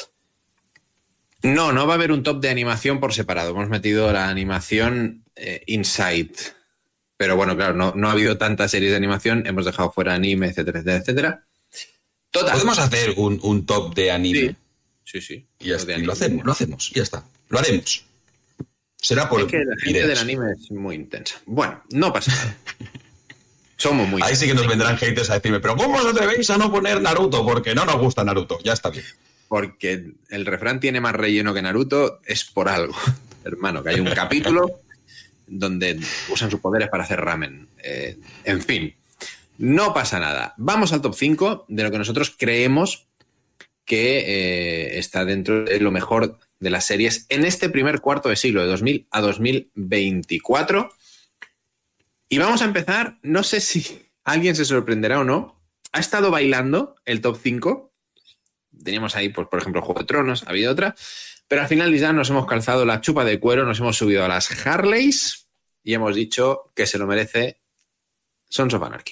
No va a haber un top de animación por separado. Hemos metido la animación Inside Pero bueno, claro, no ha habido tantas series de animación, hemos dejado fuera anime, etcétera, etcétera, etcétera. Total. Podemos hacer un top de anime. Sí. Y ya está, lo hacemos, ya está. Lo haremos. Será por... Es que la gente del anime es muy intensa. Bueno, no pasa nada. Somos muy... Ahí sí que nos vendrán haters a decirme, pero ¿cómo os atrevéis a no poner Naruto? Porque no nos gusta Naruto. Ya está bien. Porque el refrán tiene más relleno que Naruto, es por algo. Hermano, que hay un capítulo donde usan sus poderes para hacer ramen. En fin, no pasa nada. Vamos al top 5 de lo que nosotros creemos que está dentro de lo mejor de las series en este primer cuarto de siglo, de 2000 a 2024. Y vamos a empezar, no sé si alguien se sorprenderá o no, ha estado bailando el top 5. Teníamos ahí, pues, por ejemplo, Juego de Tronos, ha habido otra, pero al final ya nos hemos calzado la chupa de cuero, nos hemos subido a las Harleys y hemos dicho que se lo merece Sons of Anarchy.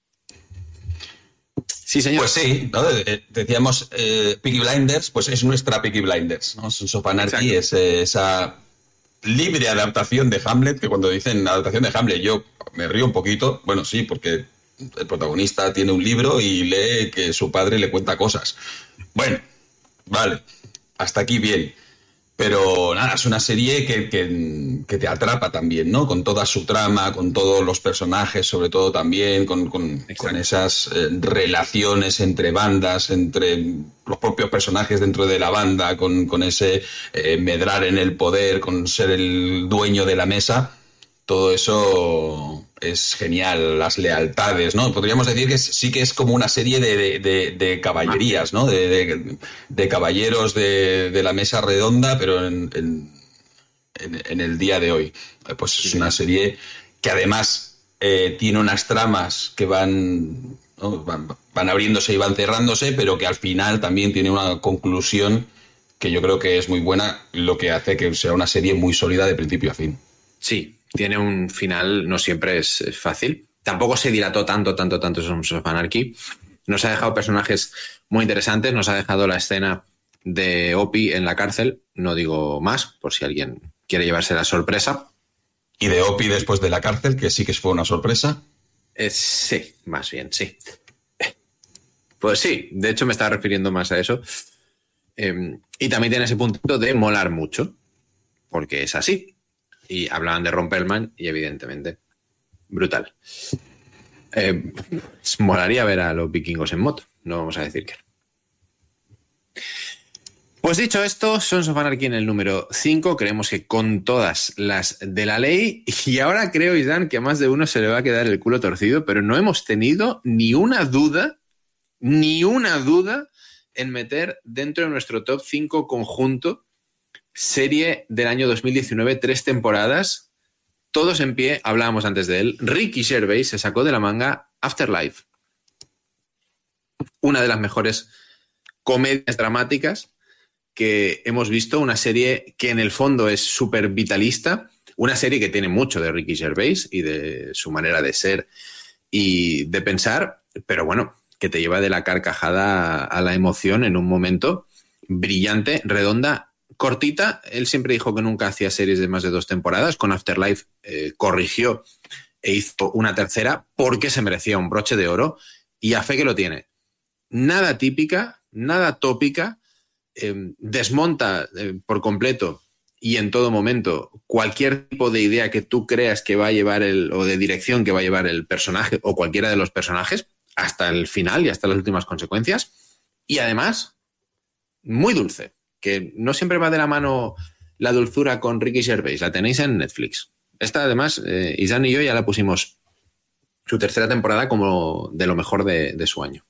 Sí, señor. Pues sí, ¿no? Decíamos Peaky Blinders, pues es nuestra Peaky Blinders, ¿no? Sons of Anarchy es esa libre adaptación de Hamlet, que cuando dicen adaptación de Hamlet yo me río un poquito. Bueno, sí, porque el protagonista tiene un libro y lee que su padre le cuenta cosas. Bueno, vale, hasta aquí bien. Pero nada, es una serie que te atrapa también, ¿no? Con toda su trama, con todos los personajes, sobre todo también, con esas relaciones entre bandas, entre los propios personajes dentro de la banda, con ese medrar en el poder, con ser el dueño de la mesa. Todo eso es genial, las lealtades, ¿no? Podríamos decir que sí que es como una serie de caballerías, ¿no? De caballeros de la mesa redonda, pero en el día de hoy. Pues es una serie que además tiene unas tramas que van abriéndose y van cerrándose, pero que al final también tiene una conclusión que yo creo que es muy buena, lo que hace que sea una serie muy sólida de principio a fin. Sí. Tiene un final, no siempre es fácil. Tampoco se dilató tanto Sons of Anarchy. Nos ha dejado personajes muy interesantes. Nos ha dejado la escena de Opie en la cárcel. No digo más, por si alguien quiere llevarse la sorpresa. ¿Y de Opie después de la cárcel, que sí que fue una sorpresa? Sí, más bien, sí. Pues sí, de hecho me estaba refiriendo más a eso. Y también tiene ese puntito de molar mucho, porque es así. Y hablaban de Ron Perlman y evidentemente brutal. Molaría ver a los vikingos en moto, no vamos a decir que no. Pues dicho esto, Sons of Anarchy en el número 5, creemos que con todas las de la ley, y ahora creo, Isdan, que a más de uno se le va a quedar el culo torcido, pero no hemos tenido ni una duda en meter dentro de nuestro top 5 conjunto serie del año 2019, 3 temporadas, todos en pie, hablábamos antes de él. Ricky Gervais se sacó de la manga Afterlife, una de las mejores comedias dramáticas que hemos visto, una serie que en el fondo es súper vitalista, una serie que tiene mucho de Ricky Gervais y de su manera de ser y de pensar, pero bueno, que te lleva de la carcajada a la emoción en un momento brillante, redonda, cortita. Él siempre dijo que nunca hacía series de más de 2 temporadas. Con Afterlife corrigió e hizo una tercera porque se merecía un broche de oro y a fe que lo tiene. Nada típica, nada tópica, desmonta por completo y en todo momento cualquier tipo de idea que tú creas que va a llevar o de dirección que va a llevar el personaje o cualquiera de los personajes hasta el final y hasta las últimas consecuencias. Y además, muy dulce, que no siempre va de la mano la dulzura con Ricky Gervais. La tenéis en Netflix. Esta, además, Isan y yo ya la pusimos su tercera temporada como de lo mejor de su año.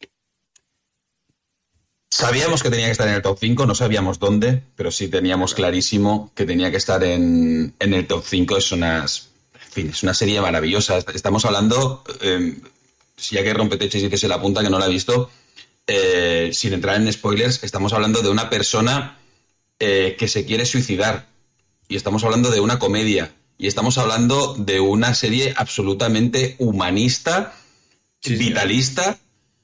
Sabíamos que tenía que estar en el top 5, no sabíamos dónde, pero sí teníamos clarísimo que tenía que estar en el top 5. Es una serie maravillosa. Estamos hablando, ya que Rompetechos dice que se la apunta, que no la ha visto, sin entrar en spoilers, estamos hablando de una persona que se quiere suicidar. Y estamos hablando de una comedia. Y estamos hablando de una serie absolutamente humanista, sí, vitalista,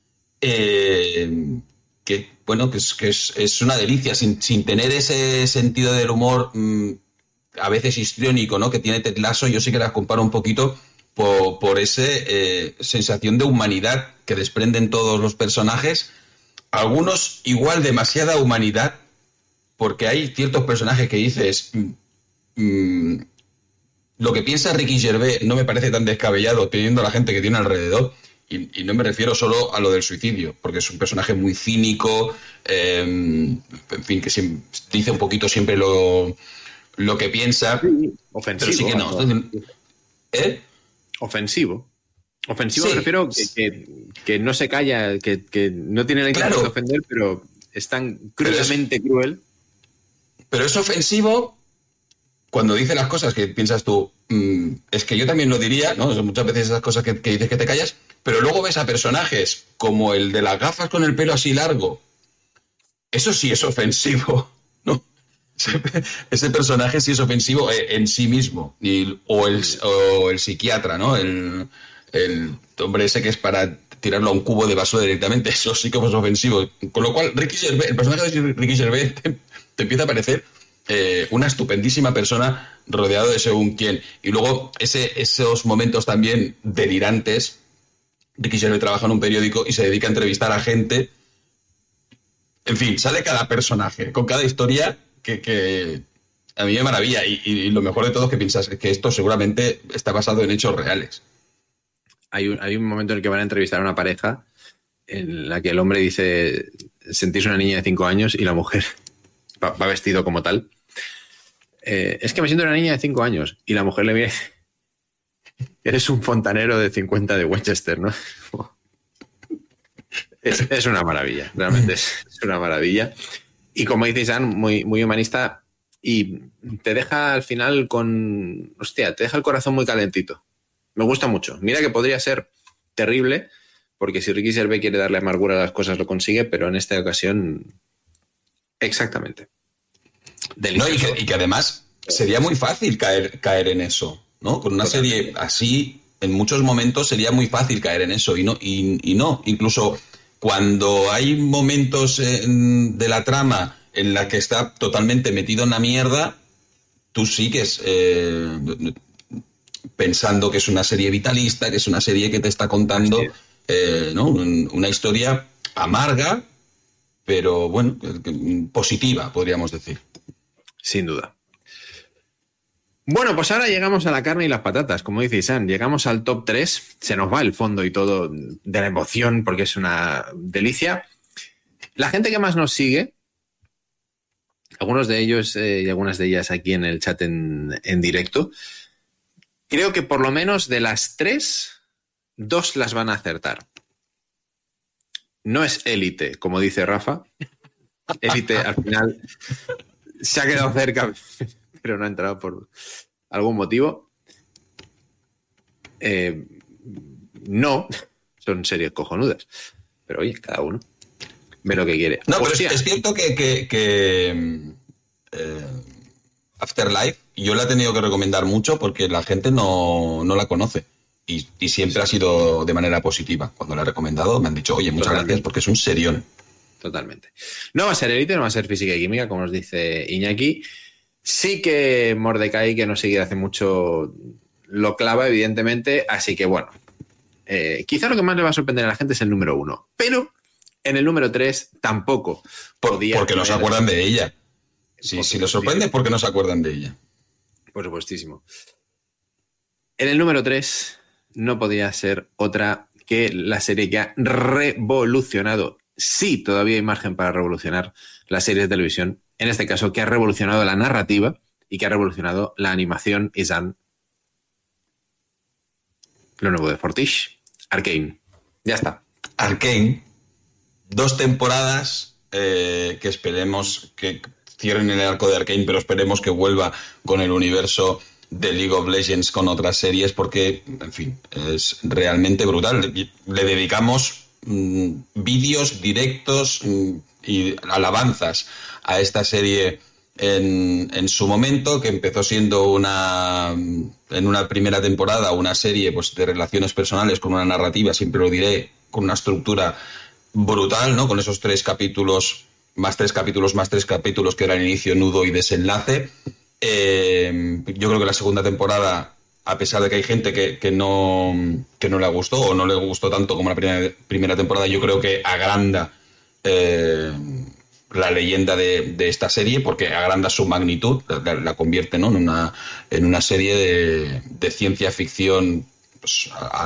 que bueno, que es una delicia, sin tener ese sentido del humor a veces histriónico, ¿no?, que tiene Ted Lasso. Yo sí que la comparo un poquito por esa sensación de humanidad que desprenden todos los personajes. Algunos igual demasiada humanidad, porque hay ciertos personajes que dices... lo que piensa Ricky Gervais no me parece tan descabellado teniendo la gente que tiene alrededor, y no me refiero solo a lo del suicidio, porque es un personaje muy cínico, en fin, que dice un poquito siempre lo que piensa. Sí, ofensivo. Pero sí que no. Ofensivo. Sí, me refiero que no se calla, que no tiene la intención de ofender, pero es tan crudamente cruel. Pero es ofensivo cuando dice las cosas que piensas tú, es que yo también lo diría, ¿no? Muchas veces esas cosas que dices que te callas, pero luego ves a personajes como el de las gafas con el pelo así largo. Eso sí es ofensivo, ¿no? Ese personaje sí es ofensivo en sí mismo. O el psiquiatra, ¿no? El hombre ese que es para tirarlo a un cubo de basura directamente. Eso sí que es ofensivo. Con lo cual, el personaje de Ricky Gervais te empieza a parecer una estupendísima persona rodeado de según quién. Y luego esos momentos también delirantes. Ricky Gervais trabaja en un periódico y se dedica a entrevistar a gente. En fin, sale cada personaje con cada historia que a mí me maravilla. Y lo mejor de todo es que piensas que esto seguramente está basado en hechos reales. Hay un momento en el que van a entrevistar a una pareja en la que el hombre dice: sentís una niña de 5 años, y la mujer va vestido como tal. Es que me siento una niña de 5 años, y la mujer le mira y dice: eres un fontanero de 50 de Winchester, ¿no? Es una maravilla, realmente es una maravilla. Y como dice Isan, muy, muy humanista, y te deja al final te deja el corazón muy calentito. Me gusta mucho. Mira que podría ser terrible, porque si Ricky Gervais quiere darle amargura a las cosas lo consigue, pero en esta ocasión, exactamente. Delicioso. No, y que además sería muy fácil caer en eso, ¿no? Con una serie así, en muchos momentos sería muy fácil caer en eso, y no, incluso cuando hay momentos de la trama en la que está totalmente metido en la mierda, tú sigues pensando que es una serie vitalista, que es una serie que te está contando ¿no? una historia amarga, pero bueno, positiva, podríamos decir. Sin duda. Bueno, pues ahora llegamos a la carne y las patatas, como dice Isan. Llegamos al top 3, se nos va el fondo y todo de la emoción, porque es una delicia. La gente que más nos sigue, algunos de ellos y algunas de ellas aquí en el chat en directo, creo que por lo menos de las 3, 2 las van a acertar. No es Élite, como dice Rafa. Élite al final se ha quedado cerca, pero no ha entrado por algún motivo. No, son series cojonudas. Pero oye, cada uno ve lo que quiere. No, pero es cierto que Afterlife yo la he tenido que recomendar mucho porque la gente no la conoce. Y siempre ha sido de manera positiva. Cuando la he recomendado me han dicho, oye, muchas gracias, porque es un serión. Totalmente. No va a ser Élite, no va a ser Física y Química, como os dice Iñaki. Sí que Mordecai, que nos sigue hace mucho, lo clava, evidentemente. Así que bueno, quizá lo que más le va a sorprender a la gente es el número 1. Pero en el número 3 tampoco podía... Porque no se acuerdan de ella. Si les sorprende, porque no se acuerdan de ella. Por supuestísimo. En el número 3 no podía ser otra que la serie que ha revolucionado, sí, todavía hay margen para revolucionar las series de televisión, en este caso que ha revolucionado la narrativa y que ha revolucionado la animación, Isan. Lo nuevo de Fortiche, Arcane. Ya está. Arcane, 2 temporadas que esperemos que cierren el arco de Arcane, pero esperemos que vuelva con el universo de League of Legends con otras series, porque, en fin, es realmente brutal. Le dedicamos vídeos directos y alabanzas a esta serie en su momento, que empezó siendo en una primera temporada una serie pues de relaciones personales con una narrativa, siempre lo diré, con una estructura brutal, ¿no? Con esos 3 capítulos, más 3 capítulos, más 3 capítulos, que eran inicio, nudo y desenlace. Yo creo que la segunda temporada a pesar de que hay gente que no le gustó o no le gustó tanto como la primera temporada, yo creo que agranda la leyenda de esta serie, porque agranda su magnitud, la convierte, ¿no?, en una serie de ciencia ficción, pues,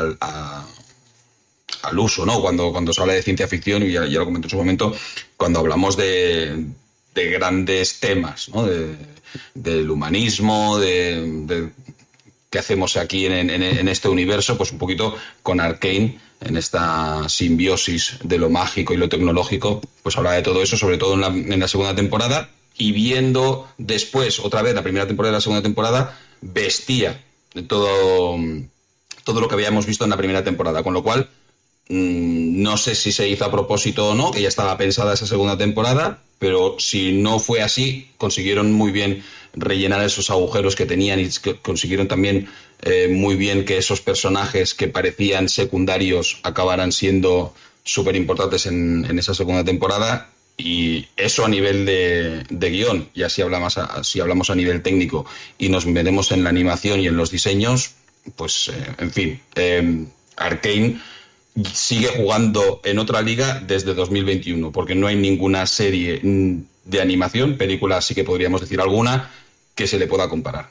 al uso, ¿no? Cuando se habla de ciencia ficción, y ya lo comenté en su momento, cuando hablamos de grandes temas, ¿no?, del humanismo, de qué hacemos aquí en este universo, pues un poquito con Arcane, en esta simbiosis de lo mágico y lo tecnológico, pues habla de todo eso, sobre todo en la segunda temporada, y viendo después otra vez la primera temporada y la segunda temporada, vestía de todo lo que habíamos visto en la primera temporada, con lo cual no sé si se hizo a propósito o no, que ya estaba pensada esa segunda temporada, pero si no fue así, consiguieron muy bien rellenar esos agujeros que tenían, y que consiguieron también muy bien que esos personajes que parecían secundarios acabaran siendo súper importantes en esa segunda temporada. Y eso a nivel de guión, y si hablamos a nivel técnico y nos metemos en la animación y en los diseños, pues en fin, Arcane sigue jugando en otra liga desde 2021, porque no hay ninguna serie de animación, película sí que podríamos decir alguna, que se le pueda comparar.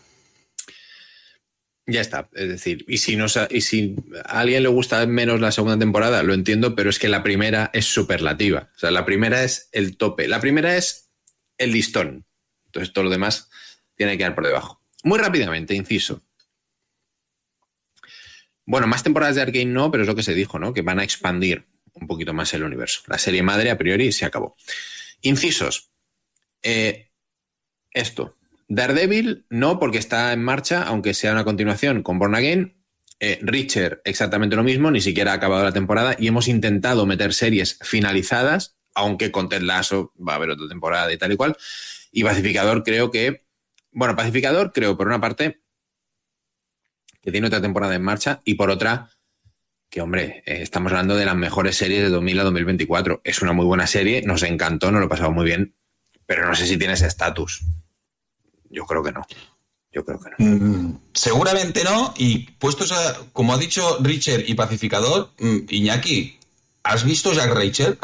Ya está, es decir, y si a alguien le gusta menos la segunda temporada, lo entiendo, pero es que la primera es superlativa. O sea, la primera es el tope, la primera es el listón. Entonces todo lo demás tiene que quedar por debajo. Muy rápidamente, inciso. Bueno, más temporadas de Arcane no, pero es lo que se dijo, ¿no? Que van a expandir un poquito más el universo. La serie madre a priori se acabó. Incisos. Daredevil no, porque está en marcha, aunque sea una continuación con Born Again. Reacher, exactamente lo mismo, ni siquiera ha acabado la temporada, y hemos intentado meter series finalizadas, aunque con Ted Lasso va a haber otra temporada y tal y cual. Y Pacificador creo, por una parte, que tiene otra temporada en marcha, y por otra, que hombre, estamos hablando de las mejores series de 2000 a 2024. Es una muy buena serie, nos encantó, nos lo pasamos muy bien, pero no sé si tiene ese estatus. Yo creo que no. Seguramente no, y puestos como ha dicho Reacher y Pacificador, Iñaki, ¿has visto Jack Ryan?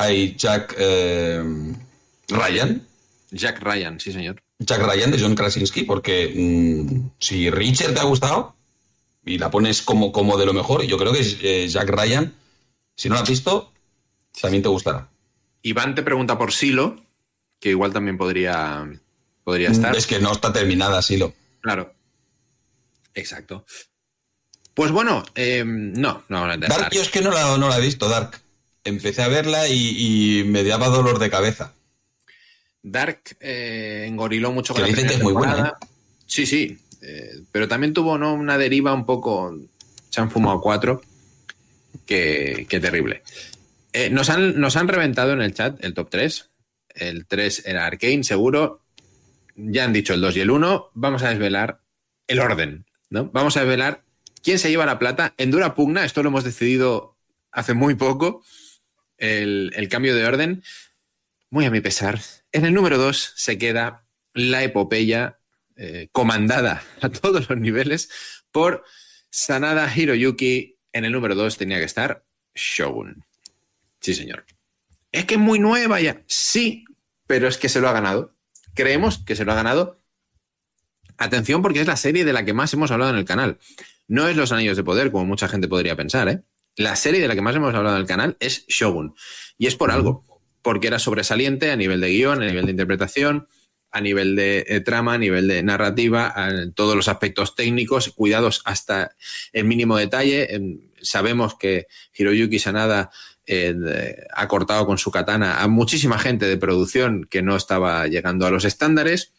Jack Ryan, sí señor. Jack Ryan de John Krasinski, porque si Reacher te ha gustado y la pones como de lo mejor, yo creo que Jack Ryan, si no la has visto, también te gustará. Iván te pregunta por Silo, que igual también podría estar. Es que no está terminada, Silo. Claro. Exacto. Pues bueno, no. Dark, yo es que no la he visto, Dark. Empecé a verla y me daba dolor de cabeza. Dark engoriló mucho con la primera temporada. Es muy buena, ¿eh? Sí. Pero también tuvo, ¿no?, una deriva un poco... Se han fumado 4. Qué terrible. Nos han reventado en el chat el top 3. El 3 era Arcane, seguro. Ya han dicho el 2 y el 1. Vamos a desvelar el orden, ¿no? Vamos a desvelar quién se lleva la plata. En dura pugna, esto lo hemos decidido hace muy poco, el cambio de orden. Muy a mi pesar. En el número 2 se queda la epopeya comandada a todos los niveles por Sanada Hiroyuki. En el número 2 tenía que estar Shogun. Sí, señor. Es que es muy nueva ya. Sí, pero es que se lo ha ganado. Creemos que se lo ha ganado. Atención, porque es la serie de la que más hemos hablado en el canal. No es Los Anillos de Poder, como mucha gente podría pensar, ¿eh? La serie de la que más hemos hablado en el canal es Shogun. Y es por algo. Porque era sobresaliente a nivel de guión, a nivel de interpretación, a nivel de trama, a nivel de narrativa, en todos los aspectos técnicos, cuidados hasta el mínimo detalle. Sabemos que Hiroyuki Sanada ha cortado con su katana a muchísima gente de producción que no estaba llegando a los estándares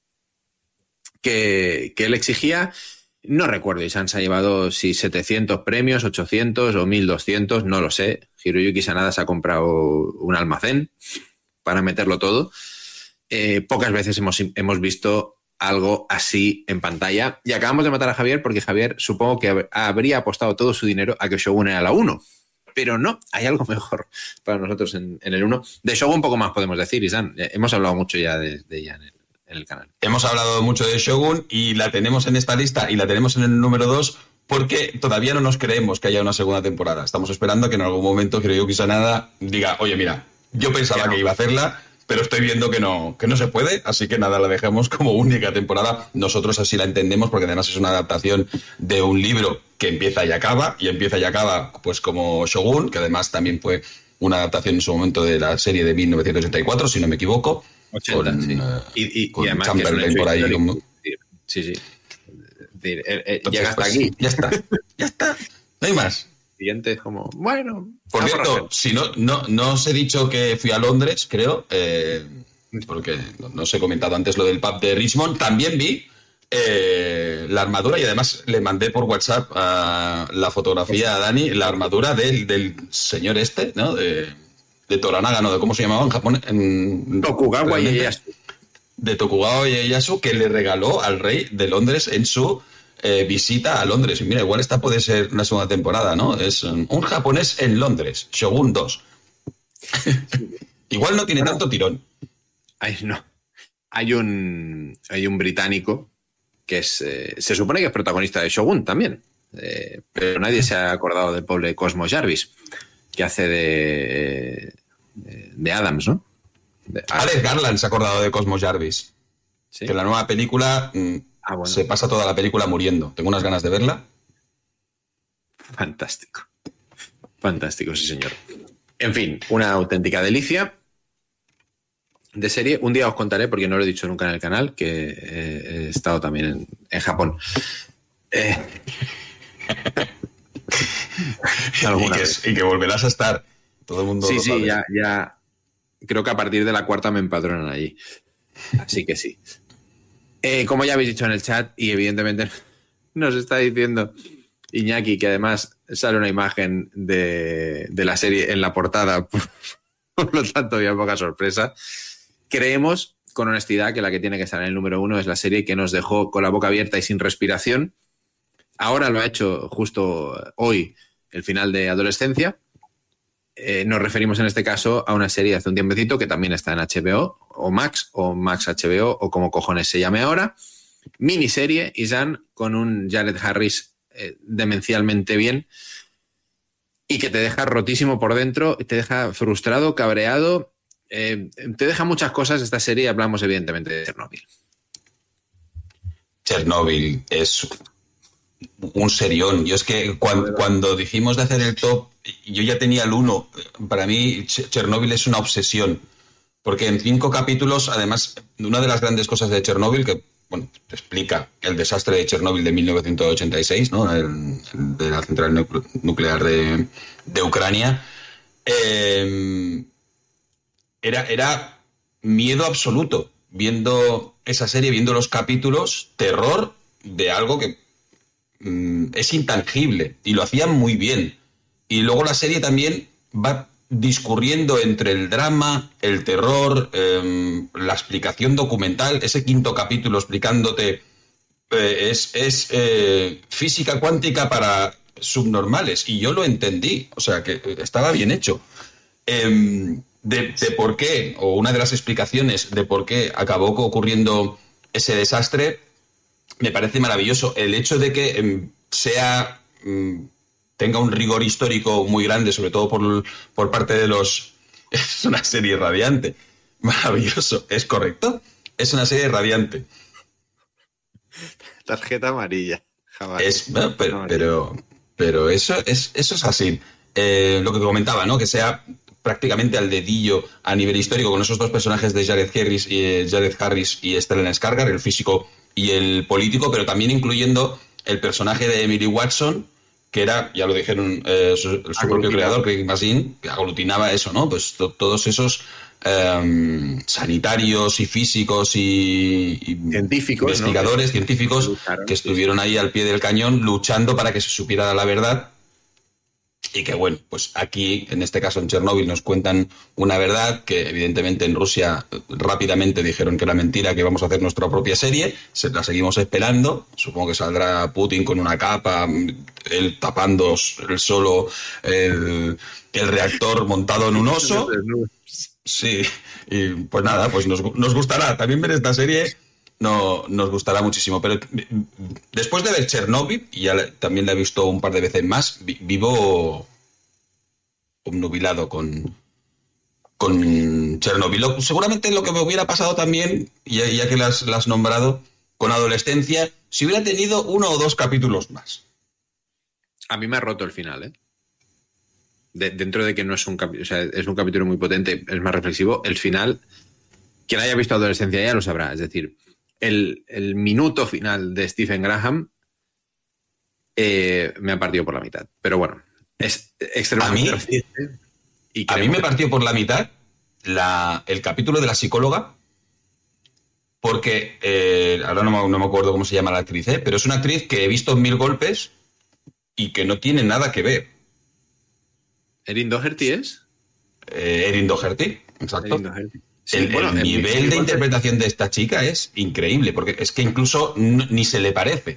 que él exigía. No recuerdo, y se ha llevado si 700 premios, 800 o 1200, no lo sé. Hiroyuki Sanada se ha comprado un almacén para meterlo todo. Pocas veces hemos visto algo así en pantalla. Y acabamos de matar a Javier porque Javier supongo que habría apostado todo su dinero a que Shogun era la 1. Pero no, hay algo mejor para nosotros en el 1. De Shogun un poco más podemos decir, Isan. Hemos hablado mucho ya de ella en el canal. Hemos hablado mucho de Shogun y la tenemos en esta lista y la tenemos en el número 2 porque todavía no nos creemos que haya una segunda temporada. Estamos esperando que en algún momento Hiroyuki Sanada diga, oye, mira, yo pensaba que iba a hacerla, pero estoy viendo que no se puede, así que nada, la dejamos como única temporada. Nosotros así la entendemos porque además es una adaptación de un libro que empieza y acaba pues como Shogun, que además también fue una adaptación en su momento de la serie de 1984, si no me equivoco. 80, con, sí. Y además Chamberlain por ahí. Como... Sí. Llega hasta aquí. Ya está. No hay más. Siguiente como, bueno... Por cierto, si no os he dicho que fui a Londres, creo, porque no os he comentado antes lo del pub de Richmond. También vi la armadura y además le mandé por WhatsApp la fotografía a Dani, la armadura del señor este, ¿no? De Toranaga, ¿no? De cómo se llamaba en Japón. Tokugawa Ieyasu. De Tokugawa Ieyasu, que le regaló al rey de Londres en su visita a Londres. Y mira, igual esta puede ser una segunda temporada, ¿no? Es un japonés en Londres, Shogun 2. Igual no tiene tanto tirón. Hay un británico que es se supone que es protagonista de Shogun también, pero nadie se ha acordado del pobre Cosmo Jarvis, que hace de Adams, ¿no? Alex Garland se ha acordado de Cosmo Jarvis. ¿Sí? Que en la nueva película bueno, se pasa toda la película muriendo. Tengo unas ganas de verla. Fantástico, sí señor. En fin, una auténtica delicia de serie. Un día os contaré, porque no lo he dicho nunca en el canal, que he estado también en Japón. Y que volverás a estar. Todo el mundo. Sí, ya. Creo que a partir de la 4ª me empadronan allí. Así que sí. Como ya habéis dicho en el chat, y evidentemente nos está diciendo Iñaki, que además sale una imagen de la serie en la portada, por lo tanto había poca sorpresa. Creemos, con honestidad, que la que tiene que estar en el número 1 es la serie que nos dejó con la boca abierta y sin respiración. Ahora lo ha hecho justo hoy, el final de Adolescencia. Nos referimos en este caso a una serie de hace un tiempecito que también está en HBO o Max HBO o como cojones se llame ahora. Miniserie, Isan, con un Jared Harris demencialmente bien y que te deja rotísimo por dentro, te deja frustrado, cabreado, te deja muchas cosas esta serie. Hablamos evidentemente de Chernobyl. Chernobyl es un serión. Yo es que cuando dijimos de hacer el top, yo ya tenía el 1. Para mí Chernobyl es una obsesión, porque en 5 capítulos, además, una de las grandes cosas de Chernobyl, que bueno, te explica el desastre de Chernobyl de 1986, ¿no? De la central nuclear de Ucrania, era miedo absoluto viendo esa serie, viendo los capítulos, terror de algo que es intangible, y lo hacían muy bien. Y luego la serie también va discurriendo entre el drama, el terror, la explicación documental. Ese 5º capítulo explicándote es física cuántica para subnormales, y yo lo entendí, o sea que estaba bien hecho. De por qué, o una de las explicaciones de por qué acabó ocurriendo ese desastre, me parece maravilloso. El hecho de que tenga un rigor histórico muy grande, sobre todo por parte de los... Es una serie radiante. Maravilloso. ¿Es correcto? Es una serie radiante. Tarjeta amarilla. Pero eso es así. Lo que comentaba, ¿no? Que sea prácticamente al dedillo a nivel histórico, con esos 2 personajes de Jared Harris y Stellan Skarsgård, el físico y el político, pero también incluyendo el personaje de Emily Watson, que era, ya lo dijeron su propio creador, Craig Mazin, que aglutinaba eso, ¿no? Pues todos esos sanitarios y físicos y científicos, investigadores, ¿no? Científicos que estuvieron ahí al pie del cañón luchando para que se supiera la verdad. Y que bueno, pues aquí, en este caso en Chernobyl, nos cuentan una verdad que evidentemente en Rusia rápidamente dijeron que era mentira, que vamos a hacer nuestra propia serie. La seguimos esperando. Supongo que saldrá Putin con una capa, él tapando el solo el reactor montado en un oso. Sí, y pues nada, pues nos gustará también ver esta serie. nos gustará muchísimo. Pero después de ver Chernobyl, y ya también la he visto un par de veces más, vivo obnubilado con Chernobyl. Seguramente lo que me hubiera pasado también, ya que las has nombrado, con Adolescencia, si hubiera tenido 1 o 2 capítulos más. A mí me ha roto el final, ¿eh? Dentro de que no es un capítulo, o sea, es un capítulo muy potente, es más reflexivo, el final, quien haya visto Adolescencia ya lo sabrá. Es decir, el minuto final de Stephen Graham me ha partido por la mitad. Pero bueno, es extremadamente reciente. A mí me partió por la mitad el capítulo de la psicóloga, porque ahora no me acuerdo cómo se llama la actriz, pero es una actriz que he visto en 1000 golpes y que no tiene nada que ver. ¿Erin Doherty es? Erin Doherty, exacto. Erin Doherty. Sí, el nivel de interpretación de esta chica es increíble, porque es que incluso ni se le parece.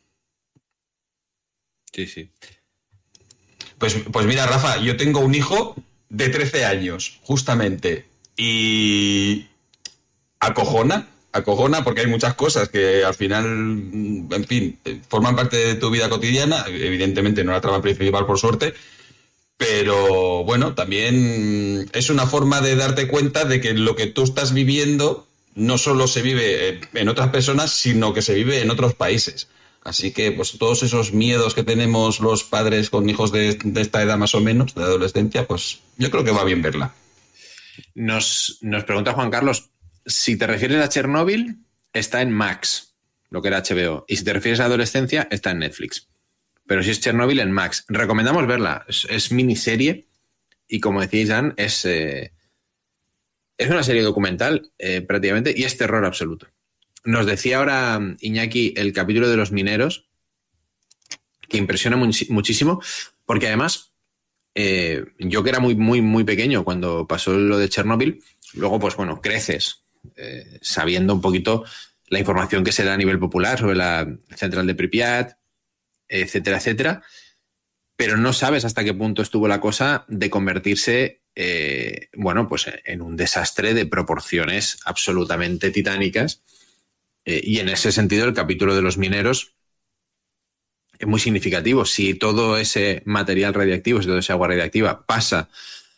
Sí, sí. Pues mira, Rafa, yo tengo un hijo de 13 años, justamente, y acojona porque hay muchas cosas que al final, en fin, forman parte de tu vida cotidiana, evidentemente no la trama principal, por suerte, pero bueno, también es una forma de darte cuenta de que lo que tú estás viviendo no solo se vive en otras personas, sino que se vive en otros países. Así que pues todos esos miedos que tenemos los padres con hijos de esta edad más o menos, de adolescencia, pues yo creo que va bien verla. Nos pregunta Juan Carlos, si te refieres a Chernobyl, está en Max, lo que era HBO, y si te refieres a adolescencia, está en Netflix. Pero si es Chernobyl, en Max. Recomendamos verla, es miniserie y como decía Jan, es una serie documental prácticamente y es terror absoluto. Nos decía ahora Iñaki el capítulo de los mineros, que impresiona muchísimo, porque además yo que era muy, muy, muy pequeño cuando pasó lo de Chernobyl, luego pues bueno, creces sabiendo un poquito la información que se da a nivel popular sobre la central de Pripyat, etcétera, etcétera, pero no sabes hasta qué punto estuvo la cosa de convertirse bueno, pues en un desastre de proporciones absolutamente titánicas. Y en ese sentido el capítulo de los mineros es muy significativo. Si todo ese material radiactivo, si toda esa agua radiactiva pasa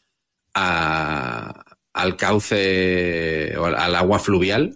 al cauce o al agua fluvial,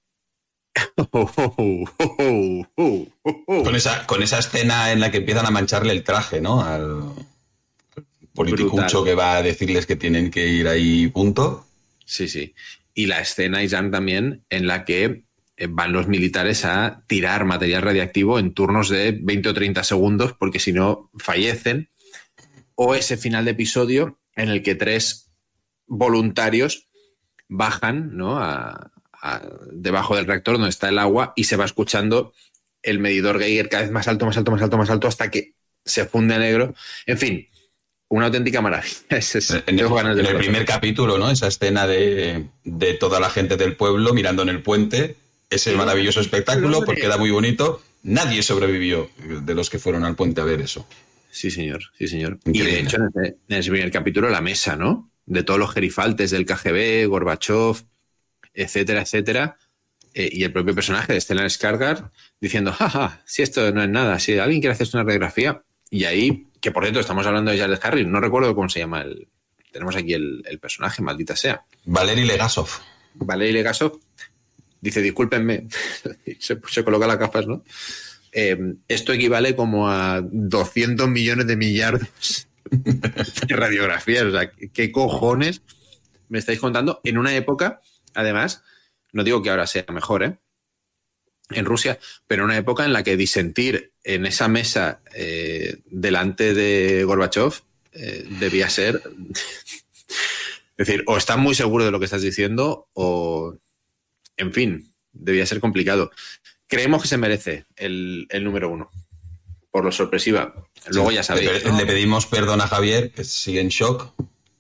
con esa escena en la que empiezan a mancharle el traje, ¿no? Al politicucho que va a decirles que tienen que ir ahí, punto. Sí, sí. Y la escena, Isan, también en la que van los militares a tirar material radiactivo en turnos de 20 o 30 segundos porque si no fallecen. O ese final de episodio en el que 3 voluntarios bajan, ¿no?, debajo del reactor donde está el agua y se va escuchando el medidor Geiger cada vez más alto, más alto, más alto, más alto hasta que se funde a negro. En fin, una auténtica maravilla. En el primer capítulo, ¿no? Esa escena de toda la gente del pueblo mirando en el puente, ese maravilloso espectáculo, porque era muy bonito. Nadie sobrevivió de los que fueron al puente a ver eso. Sí, señor, sí, señor. Increíble. Y de hecho, en ese primer capítulo, la mesa, ¿no?, de todos los gerifaltes del KGB, Gorbachev, etcétera, etcétera, y el propio personaje de Stellan Skarsgård diciendo, jaja, si esto no es nada, si alguien quiere hacerse una radiografía, y ahí, que por cierto, estamos hablando de Jared Harris, no recuerdo cómo se llama tenemos aquí el personaje, maldita sea. Valery Legasov. Valery Legasov dice, discúlpenme, se coloca las gafas, ¿no? Esto equivale como a 200 millones de millardos de radiografías, o sea, ¿qué cojones me estáis contando? En una época, además, no digo que ahora sea mejor, en Rusia, pero en una época en la que disentir en esa mesa delante de Gorbachev debía ser... Es decir, o estás muy seguro de lo que estás diciendo o, en fin, debía ser complicado. Creemos que se merece el número 1, por lo sorpresiva. Luego ya sabéis. Le pedimos perdón a Javier, que sigue en shock.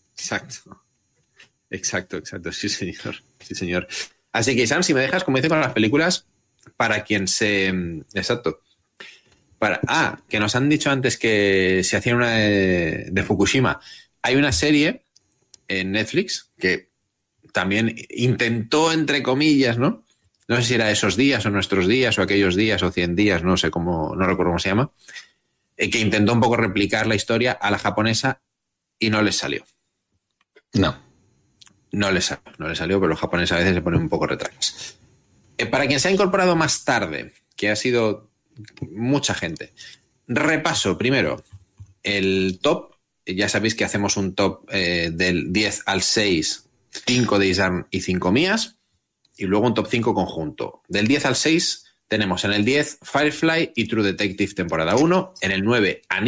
Exacto, sí señor, sí señor. Así que, Sam, si me dejas, como dice con las películas, para quien se... Exacto. Que nos han dicho antes que se hacía una de Fukushima. Hay una serie en Netflix que también intentó, entre comillas, ¿no?, no sé si era Esos días o Nuestros días o Aquellos días o 100 días, no recuerdo cómo se llama, que intentó un poco replicar la historia a la japonesa y no les salió. No les salió, pero los japoneses a veces se ponen un poco retrasos. Para quien se ha incorporado más tarde, que ha sido mucha gente, repaso primero el top. Ya sabéis que hacemos un top del 10 al 6, 5 de Isarn y 5 mías, y luego un top 5 conjunto. Del 10 al 6 tenemos en el 10 Firefly y True Detective temporada 1, en el 9 Anime